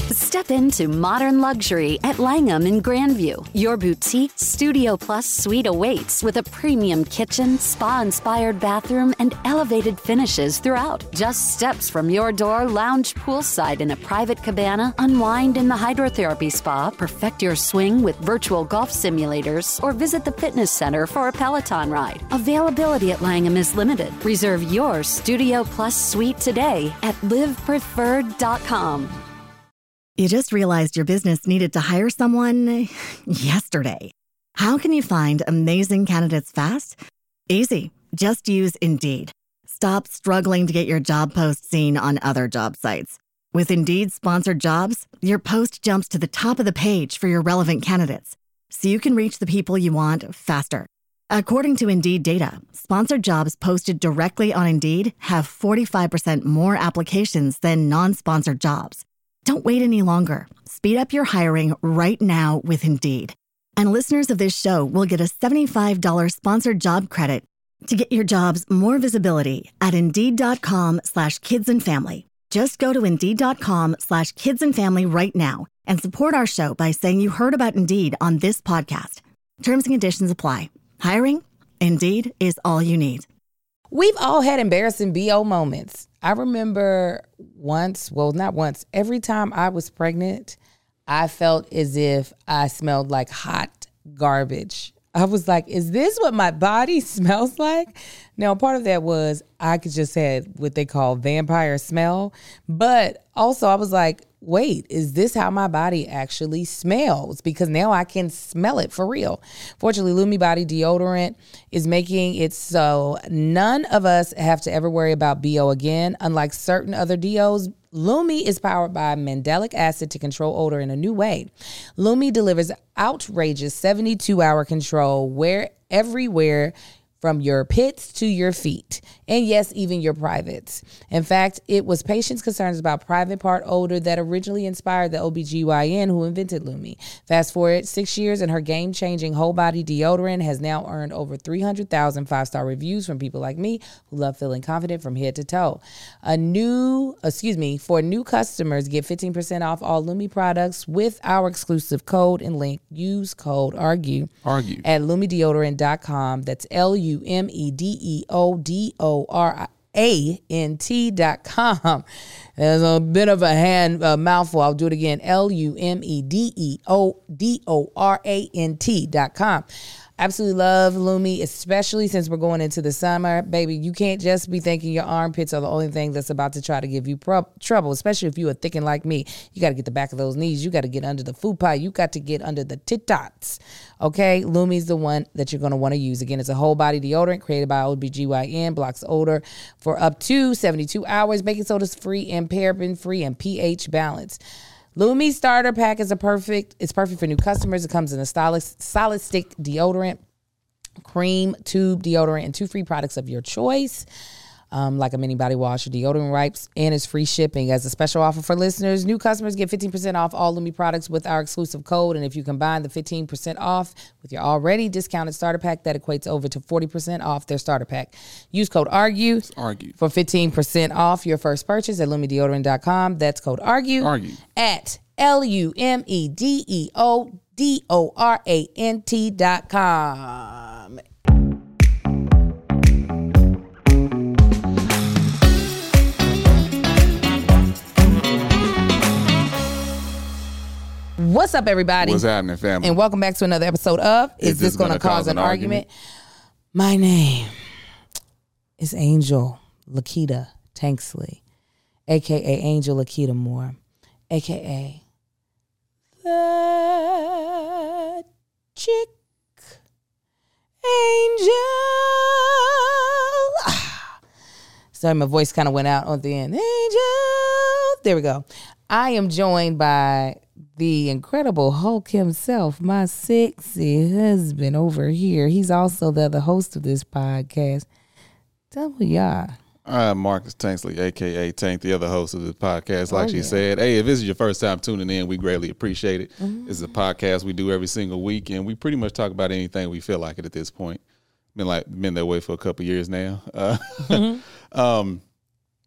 Step into modern luxury at Langham in Grandview. Your boutique Studio Plus suite awaits with a premium kitchen, spa-inspired bathroom, and elevated finishes throughout. Just steps from your door, lounge poolside in a private cabana, unwind in the hydrotherapy spa, perfect your swing with virtual golf simulators, or visit the fitness center for a Peloton ride. Availability at Langham is limited. Reserve your Studio Plus suite today at livepreferred.com. You just realized your business needed to hire someone yesterday. How can you find amazing candidates fast? Easy. Just use Indeed. Stop struggling to get your job post seen on other job sites. With Indeed sponsored jobs, your post jumps to the top of the page for your relevant candidates, so you can reach the people you want faster. According to Indeed data, sponsored jobs posted directly on Indeed have 45% more applications than non-sponsored jobs. Don't wait any longer. Speed up your hiring right now with Indeed. And listeners of this show will get a $75 sponsored job credit to get your jobs more visibility at Indeed.com/kidsandfamily. Just go to Indeed.com/kidsandfamily right now and support our show by saying you heard about Indeed on this podcast. Terms and conditions apply. Hiring? Indeed is all you need. We've all had embarrassing BO moments. I remember not once, every time I was pregnant, I felt as if I smelled like hot garbage. I was like, is this what my body smells like? Now, part of that was I could just had what they call vampire smell. But also I was like, wait, is this how my body actually smells? Because now I can smell it for real. Fortunately, Lumi Body Deodorant is making it so none of us have to ever worry about BO again. Unlike certain other deos, Lumi is powered by mandelic acid to control odor in a new way. Lumi delivers outrageous 72-hour control everywhere from your pits to your feet. And yes, even your privates. In fact, it was patients' concerns about private part odor that originally inspired the OBGYN who invented Lumi. Fast forward 6 years and her game-changing whole body deodorant has now earned over 300,000 5-star reviews from people like me who love feeling confident from head to toe. For new customers, get 15% off all Lumi products with our exclusive code and link. Use code ARGUE at LumiDeodorant.com. That's LumiDeodorant.com. There's a bit of a mouthful. I'll do it again. LumiDeodorant.com. Absolutely love Lumi, especially since we're going into the summer. Baby, you can't just be thinking your armpits are the only thing that's about to try to give you trouble, especially if you are thickened like me. You got to get the back of those knees. You got to get under the fupa. You got to get under the titots. Okay? Lumi's the one that you're going to want to use. Again, it's a whole body deodorant created by OBGYN, blocks odor for up to 72 hours. Baking soda's free and paraben free and pH balanced. Lumi Starter Pack is perfect for new customers. It comes in a solid stick deodorant, cream, tube deodorant, and 2 free products of your choice, like a mini body wash or deodorant wipes, and it's free shipping. As a special offer for listeners, new customers get 15% off all Lumi products with our exclusive code, and if you combine the 15% off with your already discounted starter pack, that equates over to 40% off their starter pack. Use code ARGUE for 15% off your first purchase at LumiDeodorant.com. That's code ARGUE at LumiDeodorant.com. What's up, everybody? What's happening, family? And welcome back to another episode of Is This Gonna Cause an Argument? My name is Angel Lakita Tanksley, a.k.a. Angel Lakita Moore, a.k.a. The Chick Angel. Sorry, my voice kind of went out on the end. Angel. There we go. I am joined by the incredible Hulk himself, my sexy husband over here. He's also the other host of this podcast. Tell me, y'all. Marcus Tanksley, a.k.a. Tank, the other host of this podcast. Like she said, hey, if this is your first time tuning in, we greatly appreciate it. Mm-hmm. This is a podcast we do every single week, and we pretty much talk about anything we feel like it at this point. Been that way for a couple years now.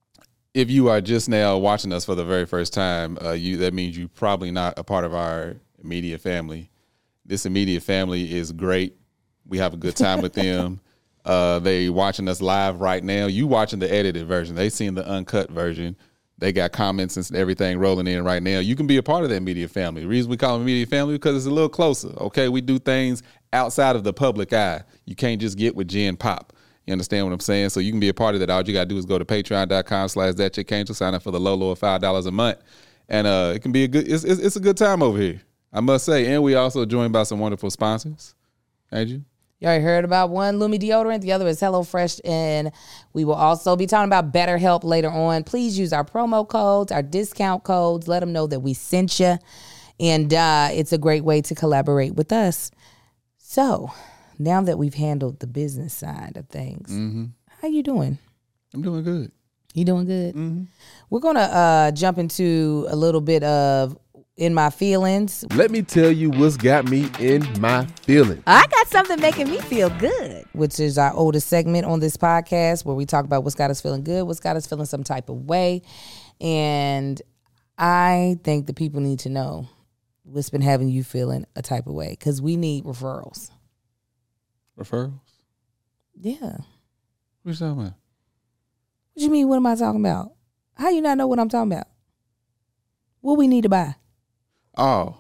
if you are just now watching us for the very first time, that means you're probably not a part of our immediate family. This immediate family is great. We have a good time with them. They watching us live right now. You watching the edited version. They seen the uncut version. They got comments and everything rolling in right now. You can be a part of that immediate family. The reason we call them immediate family because it's a little closer. Okay, we do things outside of the public eye. You can't just get with Gen Pop. You understand what I'm saying? So you can be a part of that. All you got to do is go to patreon.com/thatchickangel, sign up for the low of $5 a month. And it can be it's a good time over here, I must say. And we also joined by some wonderful sponsors. Ain't you? You already heard about one, Lumi deodorant. The other is HelloFresh. And we will also be talking about BetterHelp later on. Please use our promo codes, our discount codes. Let them know that we sent you. And it's a great way to collaborate with us. So now that we've handled the business side of things, how you doing? I'm doing good. You doing good? Mm-hmm. We're going to jump into a little bit of In My Feelings. Let me tell you what's got me in my feelings. I got something making me feel good. Which is our oldest segment on this podcast where we talk about what's got us feeling good, what's got us feeling some type of way. And I think the people need to know what's been having you feeling a type of way because we need referrals. Referrals? Yeah. What you talking about? What you mean, what am I talking about? How you not know what I'm talking about? What we need to buy? Oh.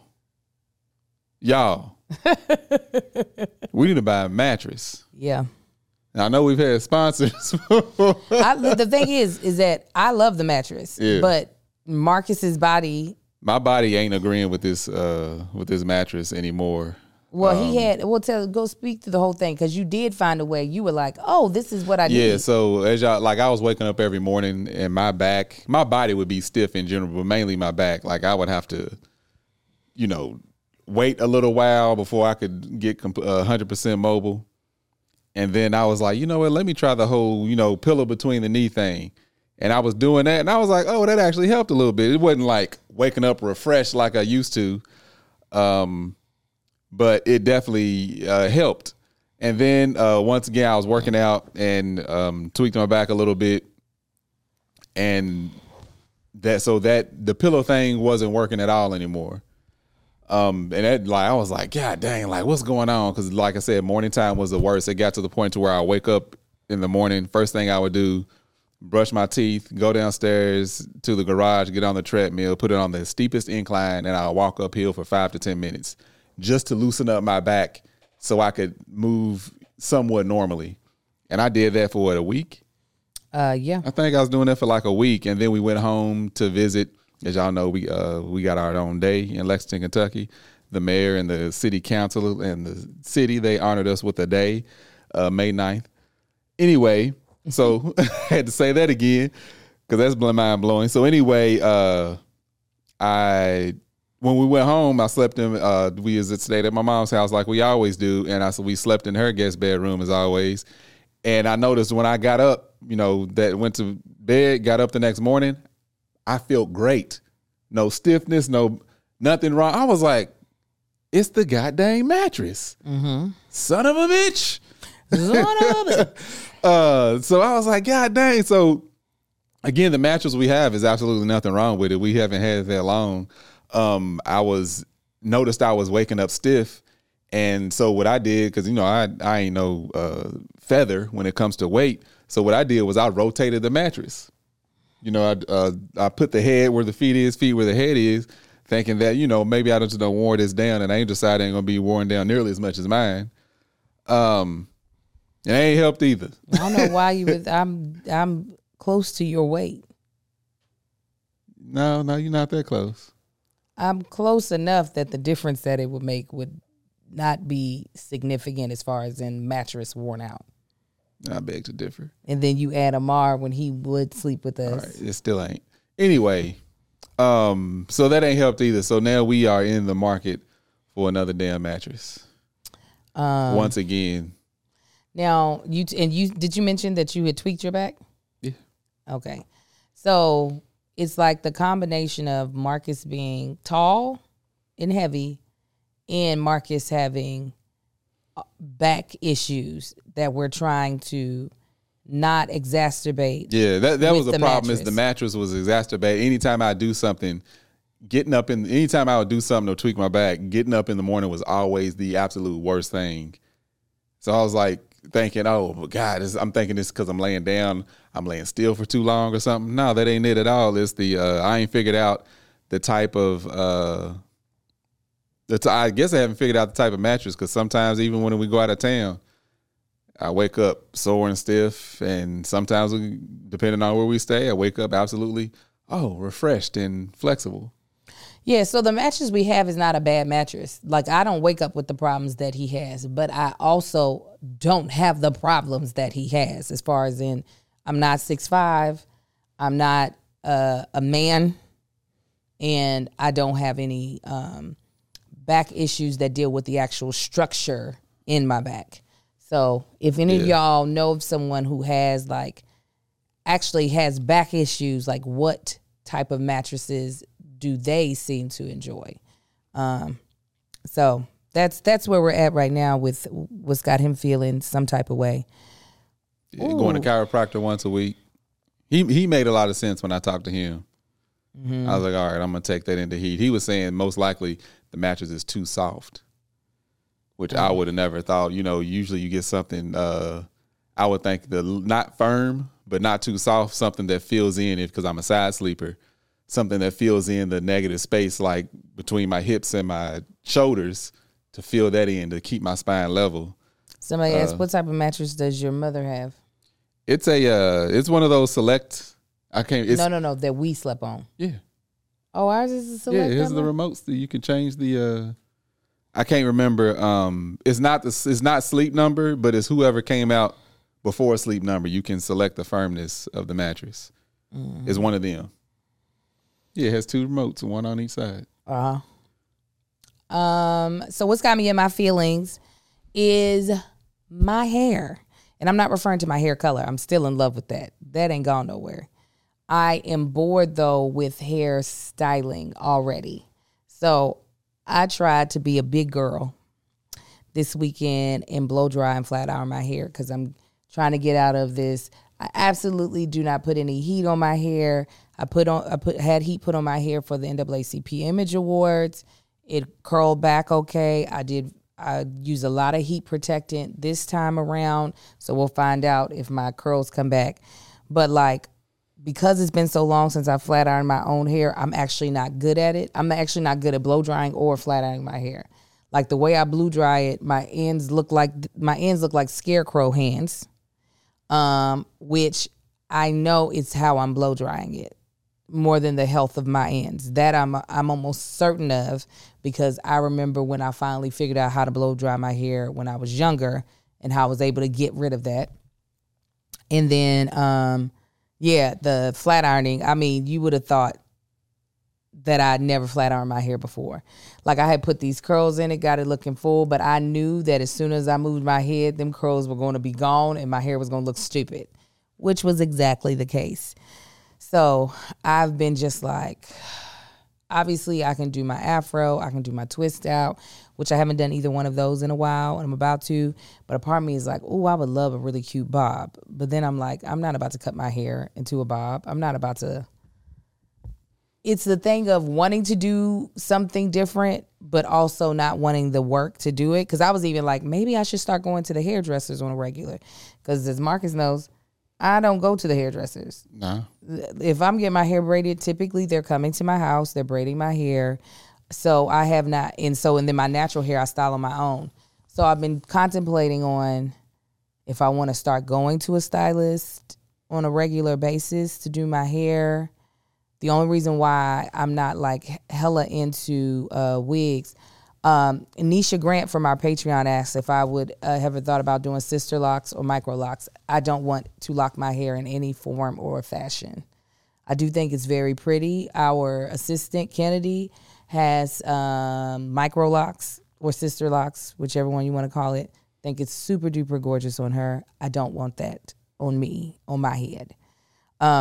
Y'all. We need to buy a mattress. Yeah. Now, I know we've had sponsors. The thing is that I love the mattress, but Marcus's body. My body ain't agreeing with this mattress anymore. Well, go speak to the whole thing because you did find a way. You were like, oh, this is what I need. Yeah, so as y'all, like I was waking up every morning and my body would be stiff in general, but mainly my back. Like I would have to, wait a little while before I could get 100% mobile. And then I was like, you know what, let me try the whole, pillow between the knee thing. And I was doing that and I was like, oh, that actually helped a little bit. It wasn't like waking up refreshed like I used to. But it definitely helped. And then once again, I was working out and tweaked my back a little bit. And the pillow thing wasn't working at all anymore. And I was like, God dang, like what's going on? Because like I said, morning time was the worst. It got to the point to where I wake up in the morning. First thing I would do, brush my teeth, go downstairs to the garage, get on the treadmill, put it on the steepest incline, and I'll walk uphill for 5 to 10 minutes. Just to loosen up my back so I could move somewhat normally. And I did that for a week? Yeah. I think I was doing that for like a week. And then we went home to visit. As y'all know, we got our own day in Lexington, Kentucky. The mayor and the city council and the city, they honored us with a day, May 9th. Anyway, so I had to say that again because that's mind blowing. So anyway, when we went home, I slept in, we stayed at my mom's house like we always do. And we slept in her guest bedroom as always. And I noticed when I got up, that went to bed, got up the next morning, I felt great. No stiffness, nothing wrong. I was like, it's the goddamn mattress. Mm-hmm. Son of a bitch. So I was like, God dang. So again, the mattress we have is absolutely nothing wrong with it. We haven't had it that long. I noticed I was waking up stiff. And so what I did, because, I ain't no feather when it comes to weight. So what I did was I rotated the mattress. I put the head where the feet where the head is, thinking that, maybe I just don't wore this down and Angel's side ain't going to be worn down nearly as much as mine. It ain't helped either. I don't know why I'm close to your weight. No, you're not that close. I'm close enough that the difference that it would make would not be significant as far as in mattress worn out. I beg to differ. And then you add Amar when he would sleep with us. All right, it still ain't. Anyway, so that ain't helped either. So now we are in the market for another damn mattress. Once again. Now, did you mention that you had tweaked your back? Yeah. Okay. So it's like the combination of Marcus being tall and heavy and Marcus having back issues that we're trying to not exacerbate. Yeah, that was with the the problem. Is mattress. the mattress was exacerbated. Anytime I do something, anytime I would do something to tweak my back, getting up in the morning was always the absolute worst thing. So I was like thinking, oh God, I'm thinking this because I'm laying down, I'm laying still for too long or something. No, that ain't it at all. It's the I ain't figured out the type of I guess I haven't figured out the type of mattress, because sometimes even when we go out of town, I wake up sore and stiff, and sometimes depending on where we stay, I wake up absolutely refreshed and flexible. Yeah, so the mattress we have is not a bad mattress. Like, I don't wake up with the problems that he has, but I also don't have the problems that he has, as far as in, I'm not 6'5", I'm not a man, and I don't have any back issues that deal with the actual structure in my back. So if any of y'all know of someone who has actually has back issues, like what type of mattresses do they seem to enjoy? So that's where we're at right now with what's got him feeling some type of way. Yeah, going to chiropractor once a week. He made a lot of sense when I talked to him. Mm-hmm. I was like, all right, I'm going to take that into heat. He was saying most likely the mattress is too soft, which I would have never thought. Usually you get something, I would think not firm, but not too soft, something that fills in it, because I'm a side sleeper, something that fills in the negative space, like between my hips and my shoulders, to fill that in, to keep my spine level. Somebody asked, what type of mattress does your mother have? It's it's one of those select. No, that we slept on. Yeah. Oh, ours is a select. Yeah, here's the remotes that you can change the. I can't remember. It's not Sleep Number, but it's whoever came out before Sleep Number. You can select the firmness of the mattress. Mm-hmm. It's one of them. Yeah, it has two remotes, one on each side. So what's got me in my feelings is my hair. And I'm not referring to my hair color. I'm still in love with that. That ain't gone nowhere. I am bored, though, with hair styling already. So I tried to be a big girl this weekend and blow dry and flat iron my hair, because I'm trying to get out of this. I absolutely do not put any heat on my hair. I had heat put on my hair for the NAACP Image Awards. It curled back okay. I use a lot of heat protectant this time around, so we'll find out if my curls come back. But because it's been so long since I flat ironed my own hair, I'm actually not good at it. I'm actually not good at blow drying or flat ironing my hair. Like, the way I blow dry it, my ends look like scarecrow hands, which I know it's how I'm blow drying it more than the health of my ends. That I'm almost certain of, because I remember when I finally figured out how to blow dry my hair when I was younger, and how I was able to get rid of that. And then, the flat ironing, I mean, you would have thought that I'd never flat ironed my hair before. Like, I had put these curls in it, got it looking full, but I knew that as soon as I moved my head, them curls were going to be gone and my hair was going to look stupid, which was exactly the case. So I've been just obviously I can do my afro, I can do my twist out, which I haven't done either one of those in a while, and I'm about to. But a part of me is like, oh, I would love a really cute bob. But then I'm like, I'm not about to cut my hair into a bob. I'm not about to. It's the thing of wanting to do something different, but also not wanting the work to do it. Because I was even like, maybe I should start going to the hairdressers on a regular. Because as Marcus knows, I don't go to the hairdressers. No. If I'm getting my hair braided, typically they're coming to my house, they're braiding my hair. So I have not, and then my natural hair I style on my own. So I've been contemplating on if I want to start going to a stylist on a regular basis to do my hair. The only reason why I'm not hella into wigs, Anisha Grant from our Patreon asked if I would ever thought about doing sister locks or micro locks. I don't want to lock my hair in any form or fashion. I do think it's very pretty. Our assistant, Kennedy, has micro locks or sister locks, whichever one you want to call it. I think it's super duper gorgeous on her. I don't want that on me, on my head.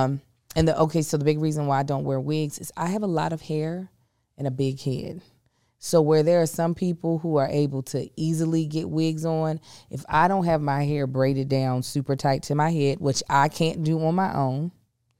So the big reason why I don't wear wigs is I have a lot of hair and a big head. So where there are some people who are able to easily get wigs on, if I don't have my hair braided down super tight to my head, which I can't do on my own,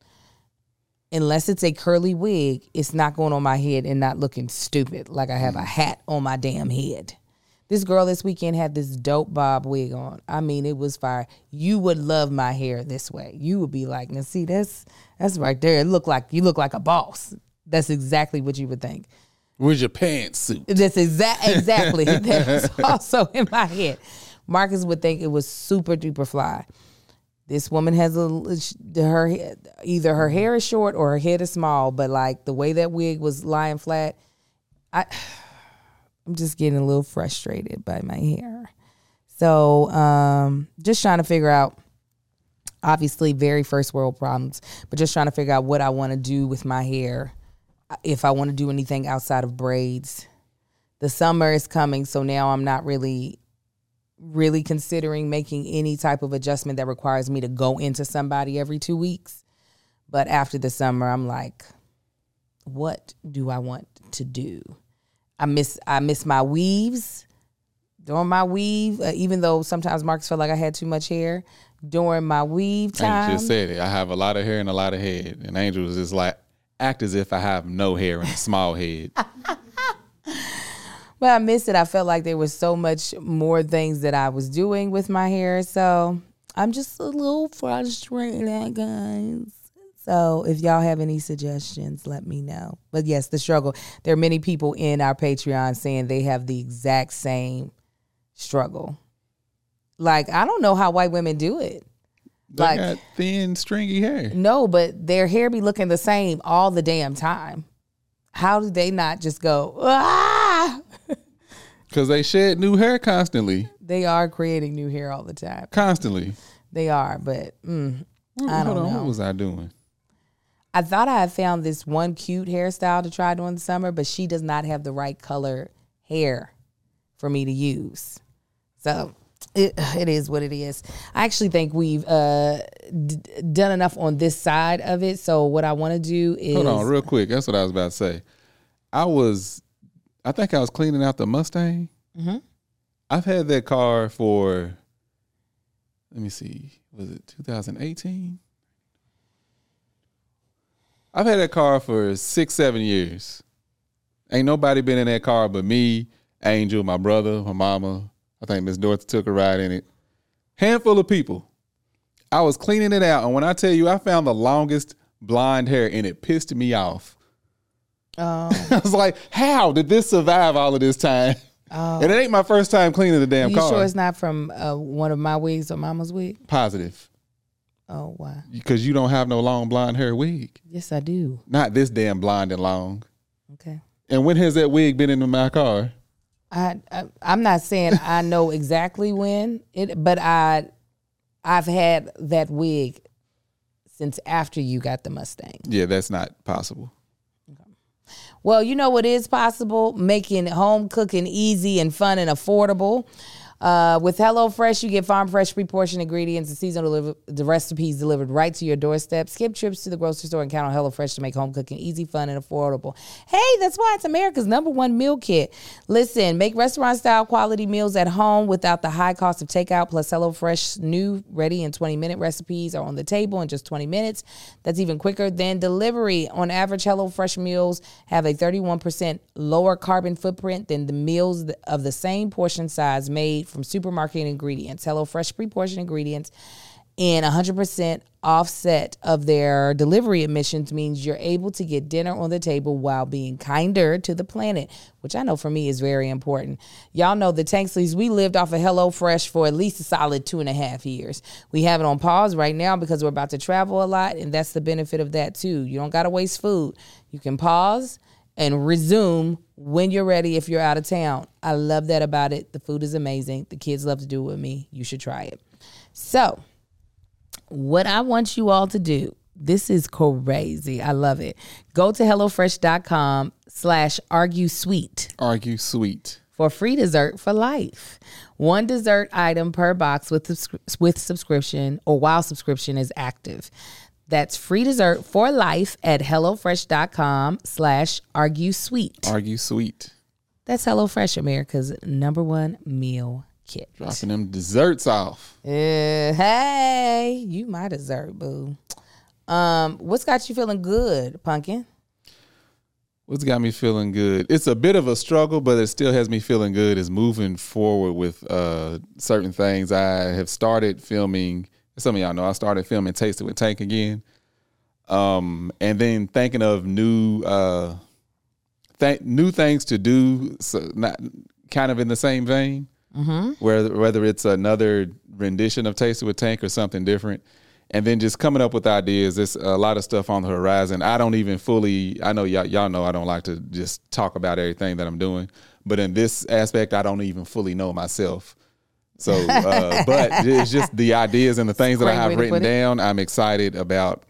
unless it's a curly wig, it's not going on my head and not looking stupid like I have a hat on my damn head. This girl this weekend had this dope bob wig on. I mean, it was fire. You would love my hair this way. You would be like, now see, that's right there. You look like a boss. That's exactly what you would think. Where's your pantsuit? That's exactly. That was also in my head. Marcus would think it was super duper fly. This woman has either her hair is short or her head is small, but like the way that wig was lying flat, I'm just getting a little frustrated by my hair. So just trying to figure out, obviously very first world problems, but just trying to figure out what I want to do with my hair. If I want to do anything outside of braids. The summer is coming, so now I'm not really considering making any type of adjustment that requires me to go into somebody every 2 weeks. But after the summer, I'm like, what do I want to do? I miss my weaves. During my weave, even though sometimes Marcus felt like I had too much hair, during my weave time. I just said it. I have a lot of hair and a lot of head. And Angel was just like, act as if I have no hair and a small head. But I miss it. I felt like there was so much more things that I was doing with my hair. So I'm just a little frustrated, guys. So if y'all have any suggestions, let me know. But yes, the struggle. There are many people in our Patreon saying they have the exact same struggle. Like, I don't know how white women do it. They got thin, stringy hair. No, but their hair be looking the same all the damn time. How do they not just go, ah? Because they shed new hair constantly. They are creating new hair all the time. Constantly. They are, but I don't know. What was I doing? I thought I had found this one cute hairstyle to try during the summer, but she does not have the right color hair for me to use. So it is what it is. I actually think we've done enough on this side of it. So what I want to do is... Hold on, real quick. That's what I was about to say. I think I was cleaning out the Mustang. Mm-hmm. I've had that car for, let me see, was it 2018? I've had that car for 6-7 years. Ain't nobody been in that car but me, Angel, my brother, my mama. I think Miss Dorothy took a ride in it. Handful of people. I was cleaning it out, and when I tell you I found the longest blonde hair, and it pissed me off. I was like, how did this survive all of this time? And it ain't my first time cleaning the damn car. You sure it's not from one of my wigs or mama's wig? Positive. Oh, wow. Because you don't have no long blonde hair wig. Yes, I do. Not this damn blonde and long. Okay. And when has that wig been in my car? I'm not saying I know exactly when, but I've had that wig since after you got the Mustang. Yeah, that's not possible. Okay. Well, you know what is possible? Making home cooking easy and fun and affordable. With HelloFresh, you get farm fresh, pre-portioned ingredients and seasonal the recipes delivered right to your doorstep. Skip trips to the grocery store and count on HelloFresh to make home cooking easy, fun, and affordable. Hey, that's why it's America's #1 meal kit. Listen, make restaurant-style quality meals at home without the high cost of takeout. Plus, HelloFresh new, ready in 20-minute recipes are on the table in just 20 minutes. That's even quicker than delivery. On average, HelloFresh meals have a 31% lower carbon footprint than the meals of the same portion size made from supermarket ingredients. HelloFresh pre-portioned ingredients and 100% offset of their delivery emissions means you're able to get dinner on the table while being kinder to the planet, which I know for me is very important. Y'all know the Tanksleys, we lived off of HelloFresh for at least a solid 2.5 years. We have it on pause right now because we're about to travel a lot, and that's the benefit of that too. You don't got to waste food. You can pause and resume when you're ready if you're out of town. I love that about it. The food is amazing. The kids love to do it with me. You should try it. So, what I want you all to do, this is crazy. I love it. Go to HelloFresh.com/ArgueSweet. Argue Sweet. For free dessert for life. One dessert item per box with subscription or while subscription is active. That's free dessert for life at HelloFresh.com/ArgueSweet. Argue Sweet. That's HelloFresh, America's #1 meal kit. Dropping them desserts off. Hey, you my dessert, boo. What's got you feeling good, Pumpkin? What's got me feeling good? It's a bit of a struggle, but it still has me feeling good is moving forward with certain things. I have started filming, some of y'all know, I started filming Taste It with Tank again. And then thinking of new things to do, so not kind of in the same vein, whether it's another rendition of Taste It with Tank or something different. And then just coming up with ideas. There's a lot of stuff on the horizon. I don't even fully, I know y'all know I don't like to just talk about everything that I'm doing. But in this aspect, I don't even fully know myself. So, but it's just the ideas and the things that I have written down. I'm excited about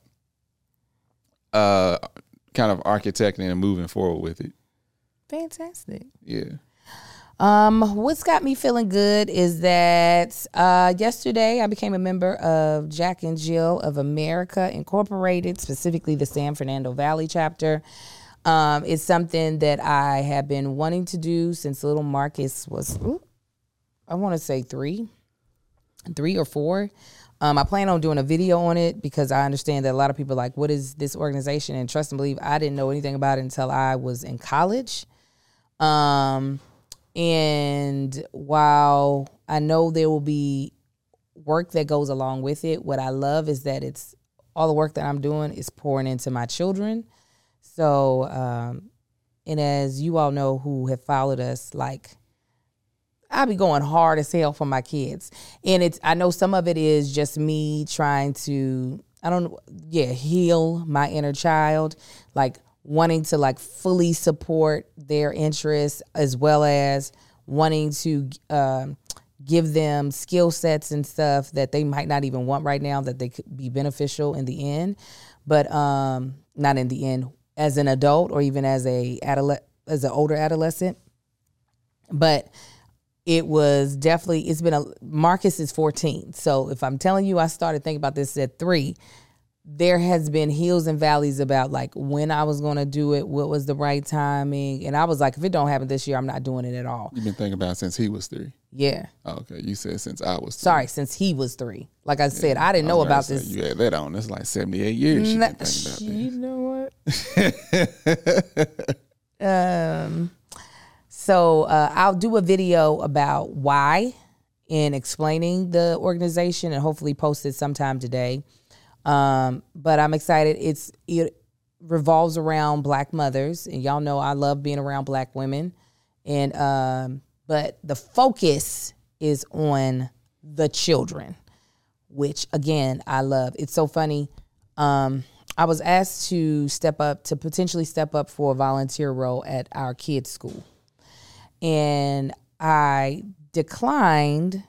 kind of architecting and moving forward with it. Fantastic. Yeah. What's got me feeling good is that yesterday I became a member of Jack and Jill of America Incorporated, specifically the San Fernando Valley chapter. It's something that I have been wanting to do since little Marcus was, I want to say 3 or 4. I plan on doing a video on it because I understand that a lot of people are like, what is this organization? And trust and believe, I didn't know anything about it until I was in college. And while I know there will be work that goes along with it, what I love is that it's all the work that I'm doing is pouring into my children. So, and as you all know who have followed us, like, I'll be going hard as hell for my kids. And I know some of it is just me trying to, heal my inner child, like wanting to like fully support their interests as well as wanting to give them skill sets and stuff that they might not even want right now that they could be beneficial in the end, but not in the end as an adult or even as an older adolescent. But it was definitely, Marcus is 14. So if I'm telling you I started thinking about this at 3, there has been hills and valleys about like when I was going to do it, what was the right timing. And I was like, if it don't happen this year, I'm not doing it at all. You've been thinking about it since he was 3? Yeah. Oh, okay. You said since I was 3. Sorry, since he was 3. Like I said, I didn't know about this. You had that on. That's like 78 years you've been thinking about that. You know what? So I'll do a video about why and explaining the organization and hopefully post it sometime today. But I'm excited. It revolves around Black mothers, and y'all know I love being around Black women. And but the focus is on the children, which again I love. It's so funny. I was asked to potentially step up for a volunteer role at our kids' school, and I declined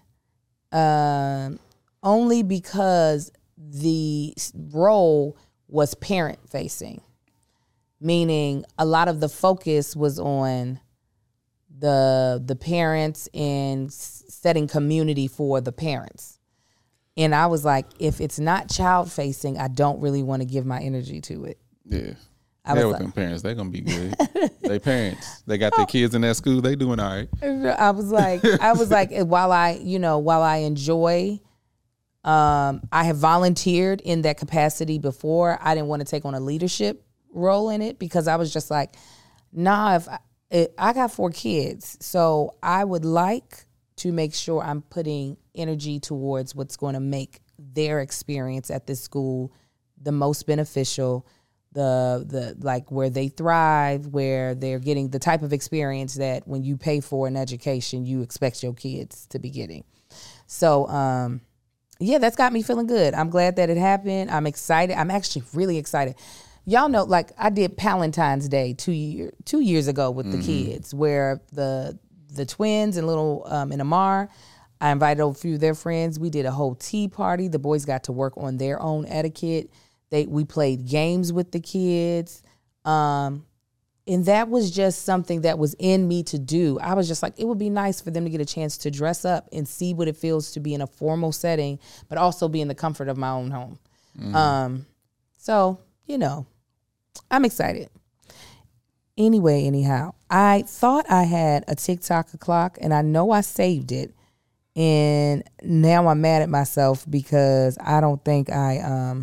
only because the role was parent facing, meaning a lot of the focus was on the parents and setting community for the parents. And I was like, if it's not child facing, I don't really want to give my energy to it. Yeah. With them parents, they're gonna be good. They parents. They got their kids in that school, they doing all right. I was like, while I enjoy, I have volunteered in that capacity before. I didn't want to take on a leadership role in it because I was just like, nah, I got 4 kids, so I would like to make sure I'm putting energy towards what's going to make their experience at this school the most beneficial, the like where they thrive, where they're getting the type of experience that when you pay for an education, you expect your kids to be getting. So, yeah, that's got me feeling good. I'm glad that it happened. I'm excited. I'm actually really excited. Y'all know, like I did Palentine's Day 2 years ago with the kids, where the twins and little and Amar, I invited a few of their friends. We did a whole tea party. The boys got to work on their own etiquette. We played games with the kids. And that was just something that was in me to do. I was just like, it would be nice for them to get a chance to dress up and see what it feels to be in a formal setting, but also be in the comfort of my own home. So, I'm excited. Anyway, anyhow, I thought I had a TikTok clock, and I know I saved it. And now I'm mad at myself because I don't think I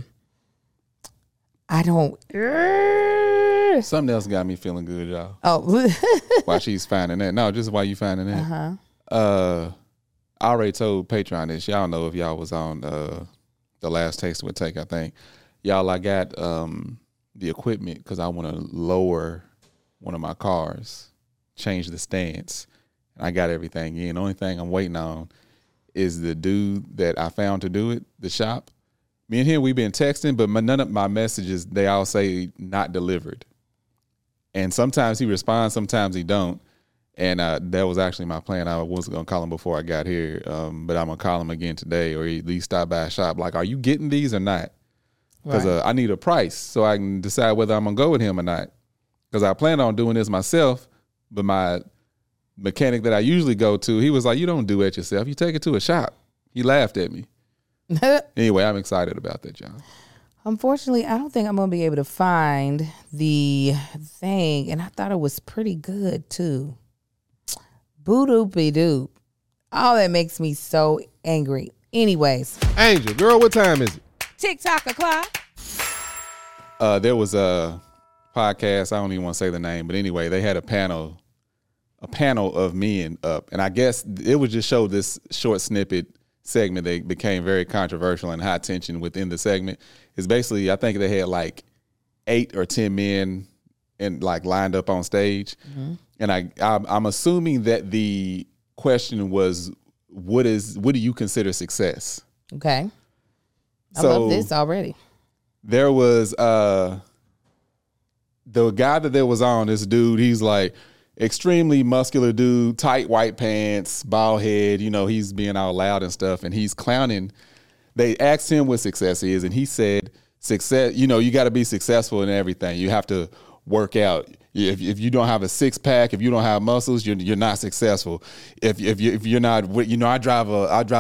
don't. Something else got me feeling good, y'all. Oh, Why she's finding that? No, just why you finding that. I already told Patreon this. Y'all know if y'all was on the last Taste Would Take, I think. Y'all, I got the equipment because I want to lower one of my cars, change the stance. And I got everything in. The only thing I'm waiting on is the dude that I found to do it, the shop. Me and him, we've been texting, but none of my messages, they all say not delivered. And sometimes he responds, sometimes he don't. And that was actually my plan. I wasn't going to call him before I got here, but I'm going to call him again today, or at least stop by a shop. Like, are you getting these or not? Because I need a price so I can decide whether I'm going to go with him or not. Because I plan on doing this myself, but my mechanic that I usually go to, he was like, you don't do it yourself. You take it to a shop. He laughed at me. Anyway, I'm excited about that, John. unfortunately, I don't think I'm going to be able to find the thing. And I thought it was pretty good, too. Boo-doopy-doop. Oh, that makes me so angry. Anyways. Angel, girl, what time is it? TikTok o'clock. There was a podcast, I don't even want to say the name, but anyway, they had a panel of men up. And I guess it would just show this short snippet segment that became very controversial and high tension within the segment. Is basically, I think they had like 8 or 10 men and like lined up on stage. Mm-hmm. And I'm assuming that the question was, what do you consider success? Okay. I love this already. There was the guy that there was on, this dude, he's like extremely muscular dude, tight white pants, bald head, you know, he's being all loud and stuff, and he's clowning. They asked him what success is, and he said, success, you know, you got to be successful in everything. You have to work out. If you don't have a six pack, if you don't have muscles, you're not successful. If you're not, you know, I drive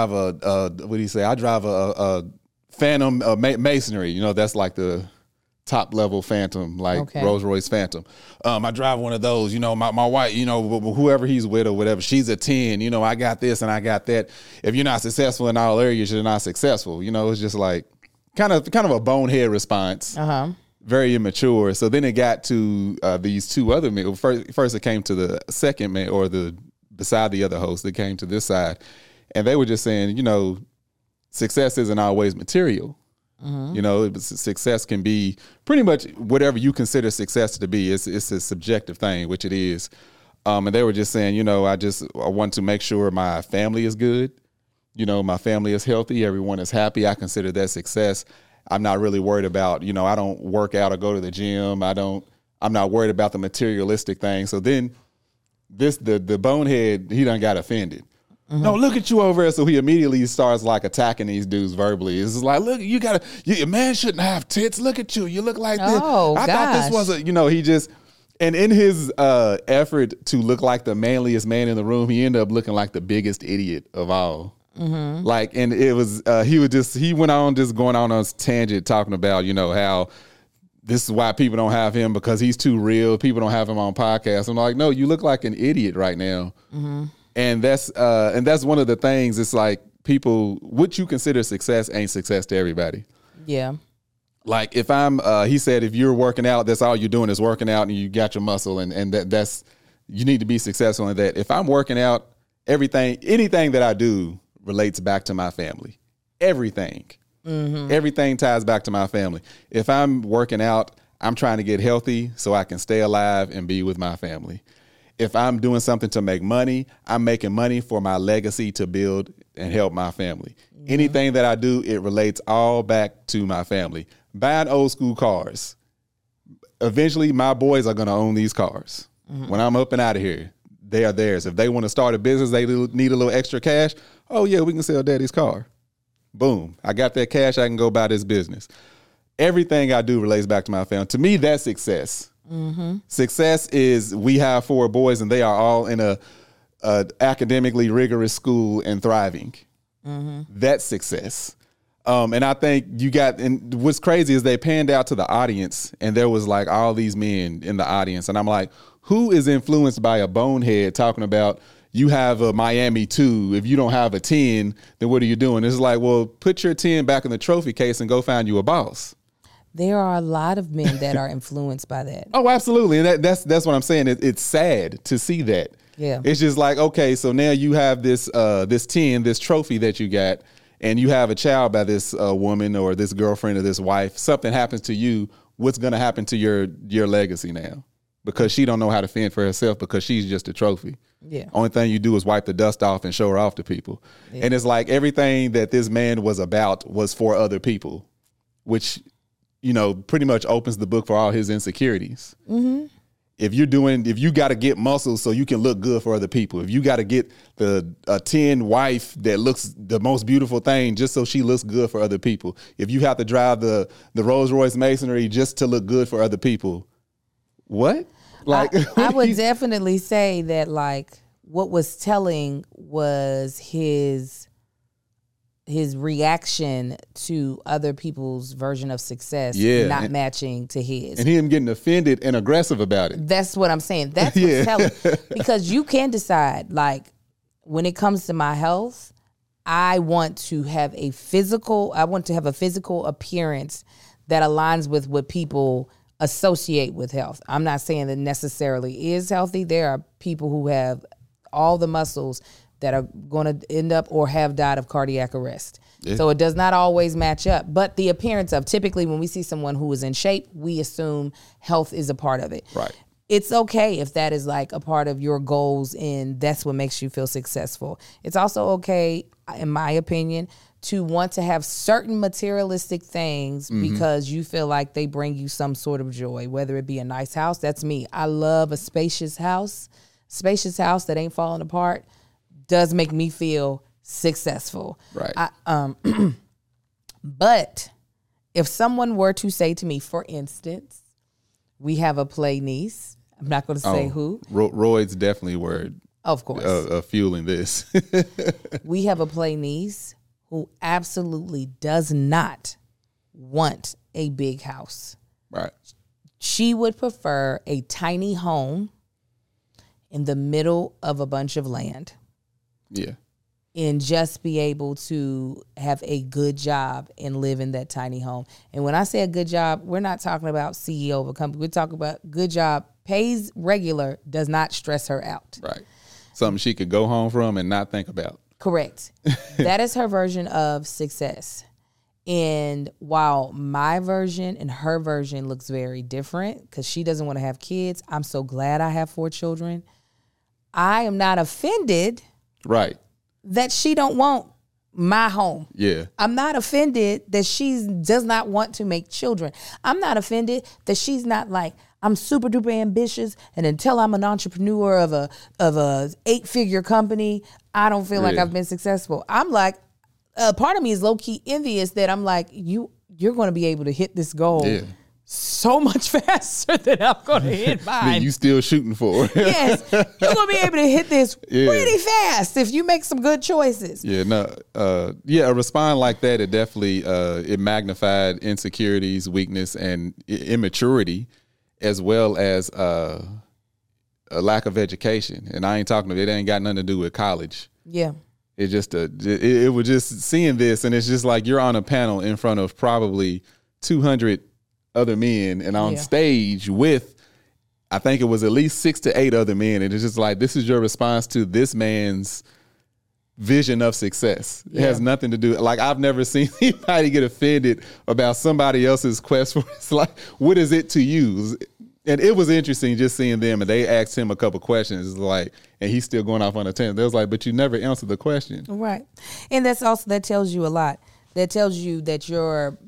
a what do you say? I drive a Phantom masonry. You know, that's like the top level Phantom, like Rolls Royce Phantom. I drive one of those. You know, my wife, you know, whoever he's with or whatever, she's a 10. You know, I got this and I got that. If you're not successful in all areas, you're not successful. You know, it's just like kind of a bonehead response. Very immature. So then it got to these two other men. First it came to the second man, or beside the other host, that came to this side, and they were just saying, you know, success isn't always material. You know, success can be pretty much whatever you consider success to be. It's a subjective thing, which it is. And they were just saying, you know, I want to make sure my family is good. You know, my family is healthy. Everyone is happy. I consider that success. I'm not really worried about, you know, I don't work out or go to the gym. I'm not worried about the materialistic thing. So then the bonehead, he done got offended. No, look at you over there. So he immediately starts like attacking these dudes verbally. It's like, look, your man shouldn't have tits. Look at you. You look like this. I thought this was you know, he just, and in his effort to look like the manliest man in the room, he ended up looking like the biggest idiot of all. Like, and it was, he went on just going on a tangent talking about, you know, how this is why people don't have him, because he's too real. People don't have him on podcasts. I'm like, no, you look like an idiot right now. And that's one of the things. It's like, people, what you consider success ain't success to everybody. Yeah. Like if he said, if you're working out, that's all you're doing is working out and you got your muscle and that's, you need to be successful in that. If I'm working out, anything that I do relates back to my family. Everything. Everything ties back to my family. If I'm working out, I'm trying to get healthy so I can stay alive and be with my family. If I'm doing something to make money, I'm making money for my legacy to build and help my family. Anything that I do, it relates all back to my family. Buying old school cars. Eventually, my boys are going to own these cars. When I'm up and out of here, they are theirs. If they want to start a business, they need a little extra cash. Oh, yeah, we can sell daddy's car. Boom. I got that cash. I can go buy this business. Everything I do relates back to my family. To me, that's success. Success is we have 4 boys and they are all in a academically rigorous school and thriving. That's success. And I think and what's crazy is they panned out to the audience and there was like all these men in the audience. And I'm like, who is influenced by a bonehead talking about you have a Miami 2. If you don't have a 10, then what are you doing? It's like, well, put your 10 back in the trophy case and go find you a boss. There are a lot of men that are influenced by that. Oh, absolutely. And that's what I'm saying. It's sad to see that. Yeah. It's just like, okay, so now you have this 10, this trophy that you got, and you have a child by this woman or this girlfriend or this wife. Something happens to you. What's going to happen to your legacy now? Because she don't know how to fend for herself because she's just a trophy. Yeah. Only thing you do is wipe the dust off and show her off to people. Yeah. And it's like everything that this man was about was for other people, which, pretty much opens the book for all his insecurities. Mm-hmm. If you got to get muscles so you can look good for other people, if you got to get a 10 wife that looks the most beautiful thing just so she looks good for other people, if you have to drive the Rolls Royce Masonry just to look good for other people, what? Like, I would definitely say that like what was telling was his reaction to other people's version of success not matching to his. And him getting offended and aggressive about it. That's what I'm saying. That's what's telling. Because you can decide, like, when it comes to my health, I want to have a physical appearance that aligns with what people associate with health. I'm not saying that necessarily is healthy. There are people who have all the muscles that are going to end up or have died of cardiac arrest. Yeah. So it does not always match up. But the appearance of, typically when we see someone who is in shape, we assume health is a part of it. Right. It's okay if that is like a part of your goals and that's what makes you feel successful. It's also okay, in my opinion, to want to have certain materialistic things because you feel like they bring you some sort of joy, whether it be a nice house. That's me. I love a spacious house that ain't falling apart. Does make me feel successful. Right. But if someone were to say to me, for instance, we have a play niece. I'm not going to say who. Roids definitely were, of course, fueling this. We have a play niece who absolutely does not want a big house. Right. She would prefer a tiny home in the middle of a bunch of land. Yeah. And just be able to have a good job and live in that tiny home. And when I say a good job, we're not talking about CEO of a company. We're talking about good job, pays regular, does not stress her out. Right. Something she could go home from and not think about. Correct. That is her version of success. And while my version and her version looks very different because she doesn't want to have kids, I'm so glad I have 4 children. I am not offended. Right. That she don't want my home. Yeah. I'm not offended that she does not want to make children. I'm not offended that she's not like, I'm super duper ambitious and until I'm an entrepreneur of a 8-figure company, I don't feel like I've been successful. I'm like, part of me is low key envious that I'm like, you're going to be able to hit this goal so much faster than I'm going to hit mine. You still shooting for. Yes, you're going to be able to hit this pretty fast if you make some good choices. Yeah, no, a response like that, it definitely it magnified insecurities, weakness, and immaturity, as well as a lack of education. And I ain't talking about it ain't got nothing to do with college. Yeah. It just it was just seeing this, and it's just like you're on a panel in front of probably 200 other men and on stage with, I think it was at least 6 to 8 other men. And it's just like, this is your response to this man's vision of success. It has nothing to do, like I've never seen anybody get offended about somebody else's quest for, it's like, what is it to you? And it was interesting just seeing them, and they asked him a couple questions, like, and he's still going off on a tangent. They was like, but you never answered the question. Right. And that tells you a lot. That tells you that your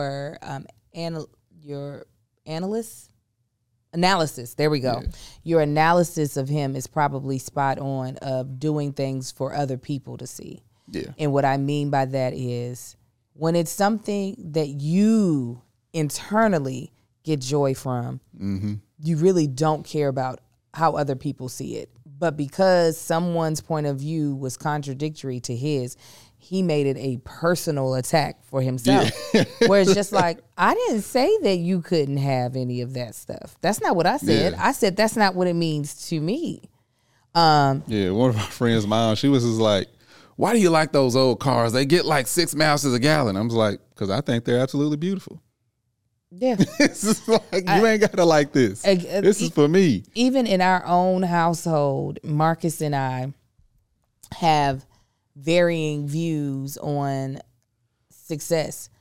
analysis, there we go. Yeah. Your analysis of him is probably spot on of doing things for other people to see. Yeah. And what I mean by that is when it's something that you internally get joy from, you really don't care about how other people see it. But because someone's point of view was contradictory to his, he made it a personal attack for himself. Where it's just like, I didn't say that you couldn't have any of that stuff. That's not what I said. I said that's not what it means to me. One of our friends, mom, she was just like, why do you like those old cars? They get like 6 miles to the gallon. I was like, because I think they're absolutely beautiful. Yeah. It's just like, you ain't got to like this. This is for me. Even in our own household, Marcus and I have varying views on success.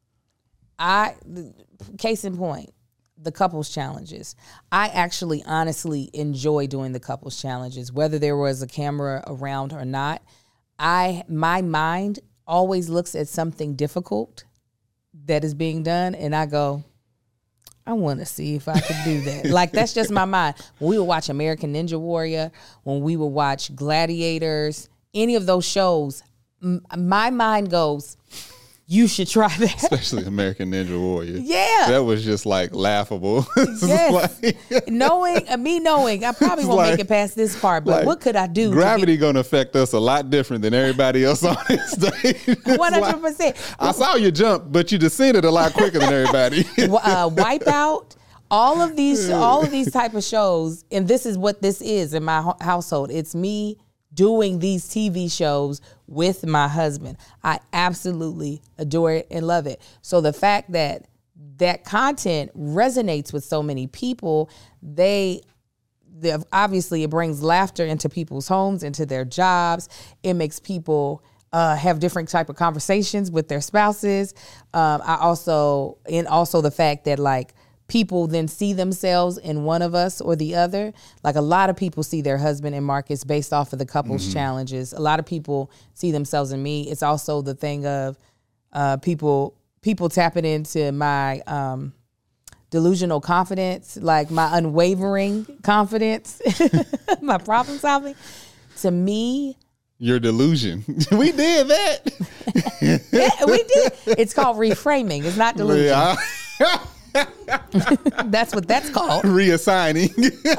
Case in point, the couples challenges. I actually honestly enjoy doing the couples challenges, whether there was a camera around or not. My mind always looks at something difficult that is being done, and I go, I want to see if I could do that. Like, that's just my mind. When we would watch American Ninja Warrior, when we would watch Gladiators, any of those shows, my mind goes, you should try that. Especially American Ninja Warrior. Yeah. That was just like laughable. Yes. knowing, I probably won't make it past this part, but what could I do? Gravity going to affect us a lot different than everybody else on this stage. 100%. I saw you jump, but you descended a lot quicker than everybody. Wipeout. All of these type of shows, and this is what this is in my household. It's me doing these TV shows with my husband. I absolutely adore it and love it. So the fact that that content resonates with so many people, obviously it brings laughter into people's homes, into their jobs. It makes people have different type of conversations with their spouses. Also the fact that like people then see themselves in one of us or the other. Like a lot of people see their husband in Marcus based off of the couples challenges. A lot of people see themselves in me. It's also the thing of people tapping into my delusional confidence, like my unwavering confidence, my problem solving. To me, your delusion. We did that. Yeah, we did. It's called reframing. It's not delusion. Yeah. That's what that's called. Reassigning.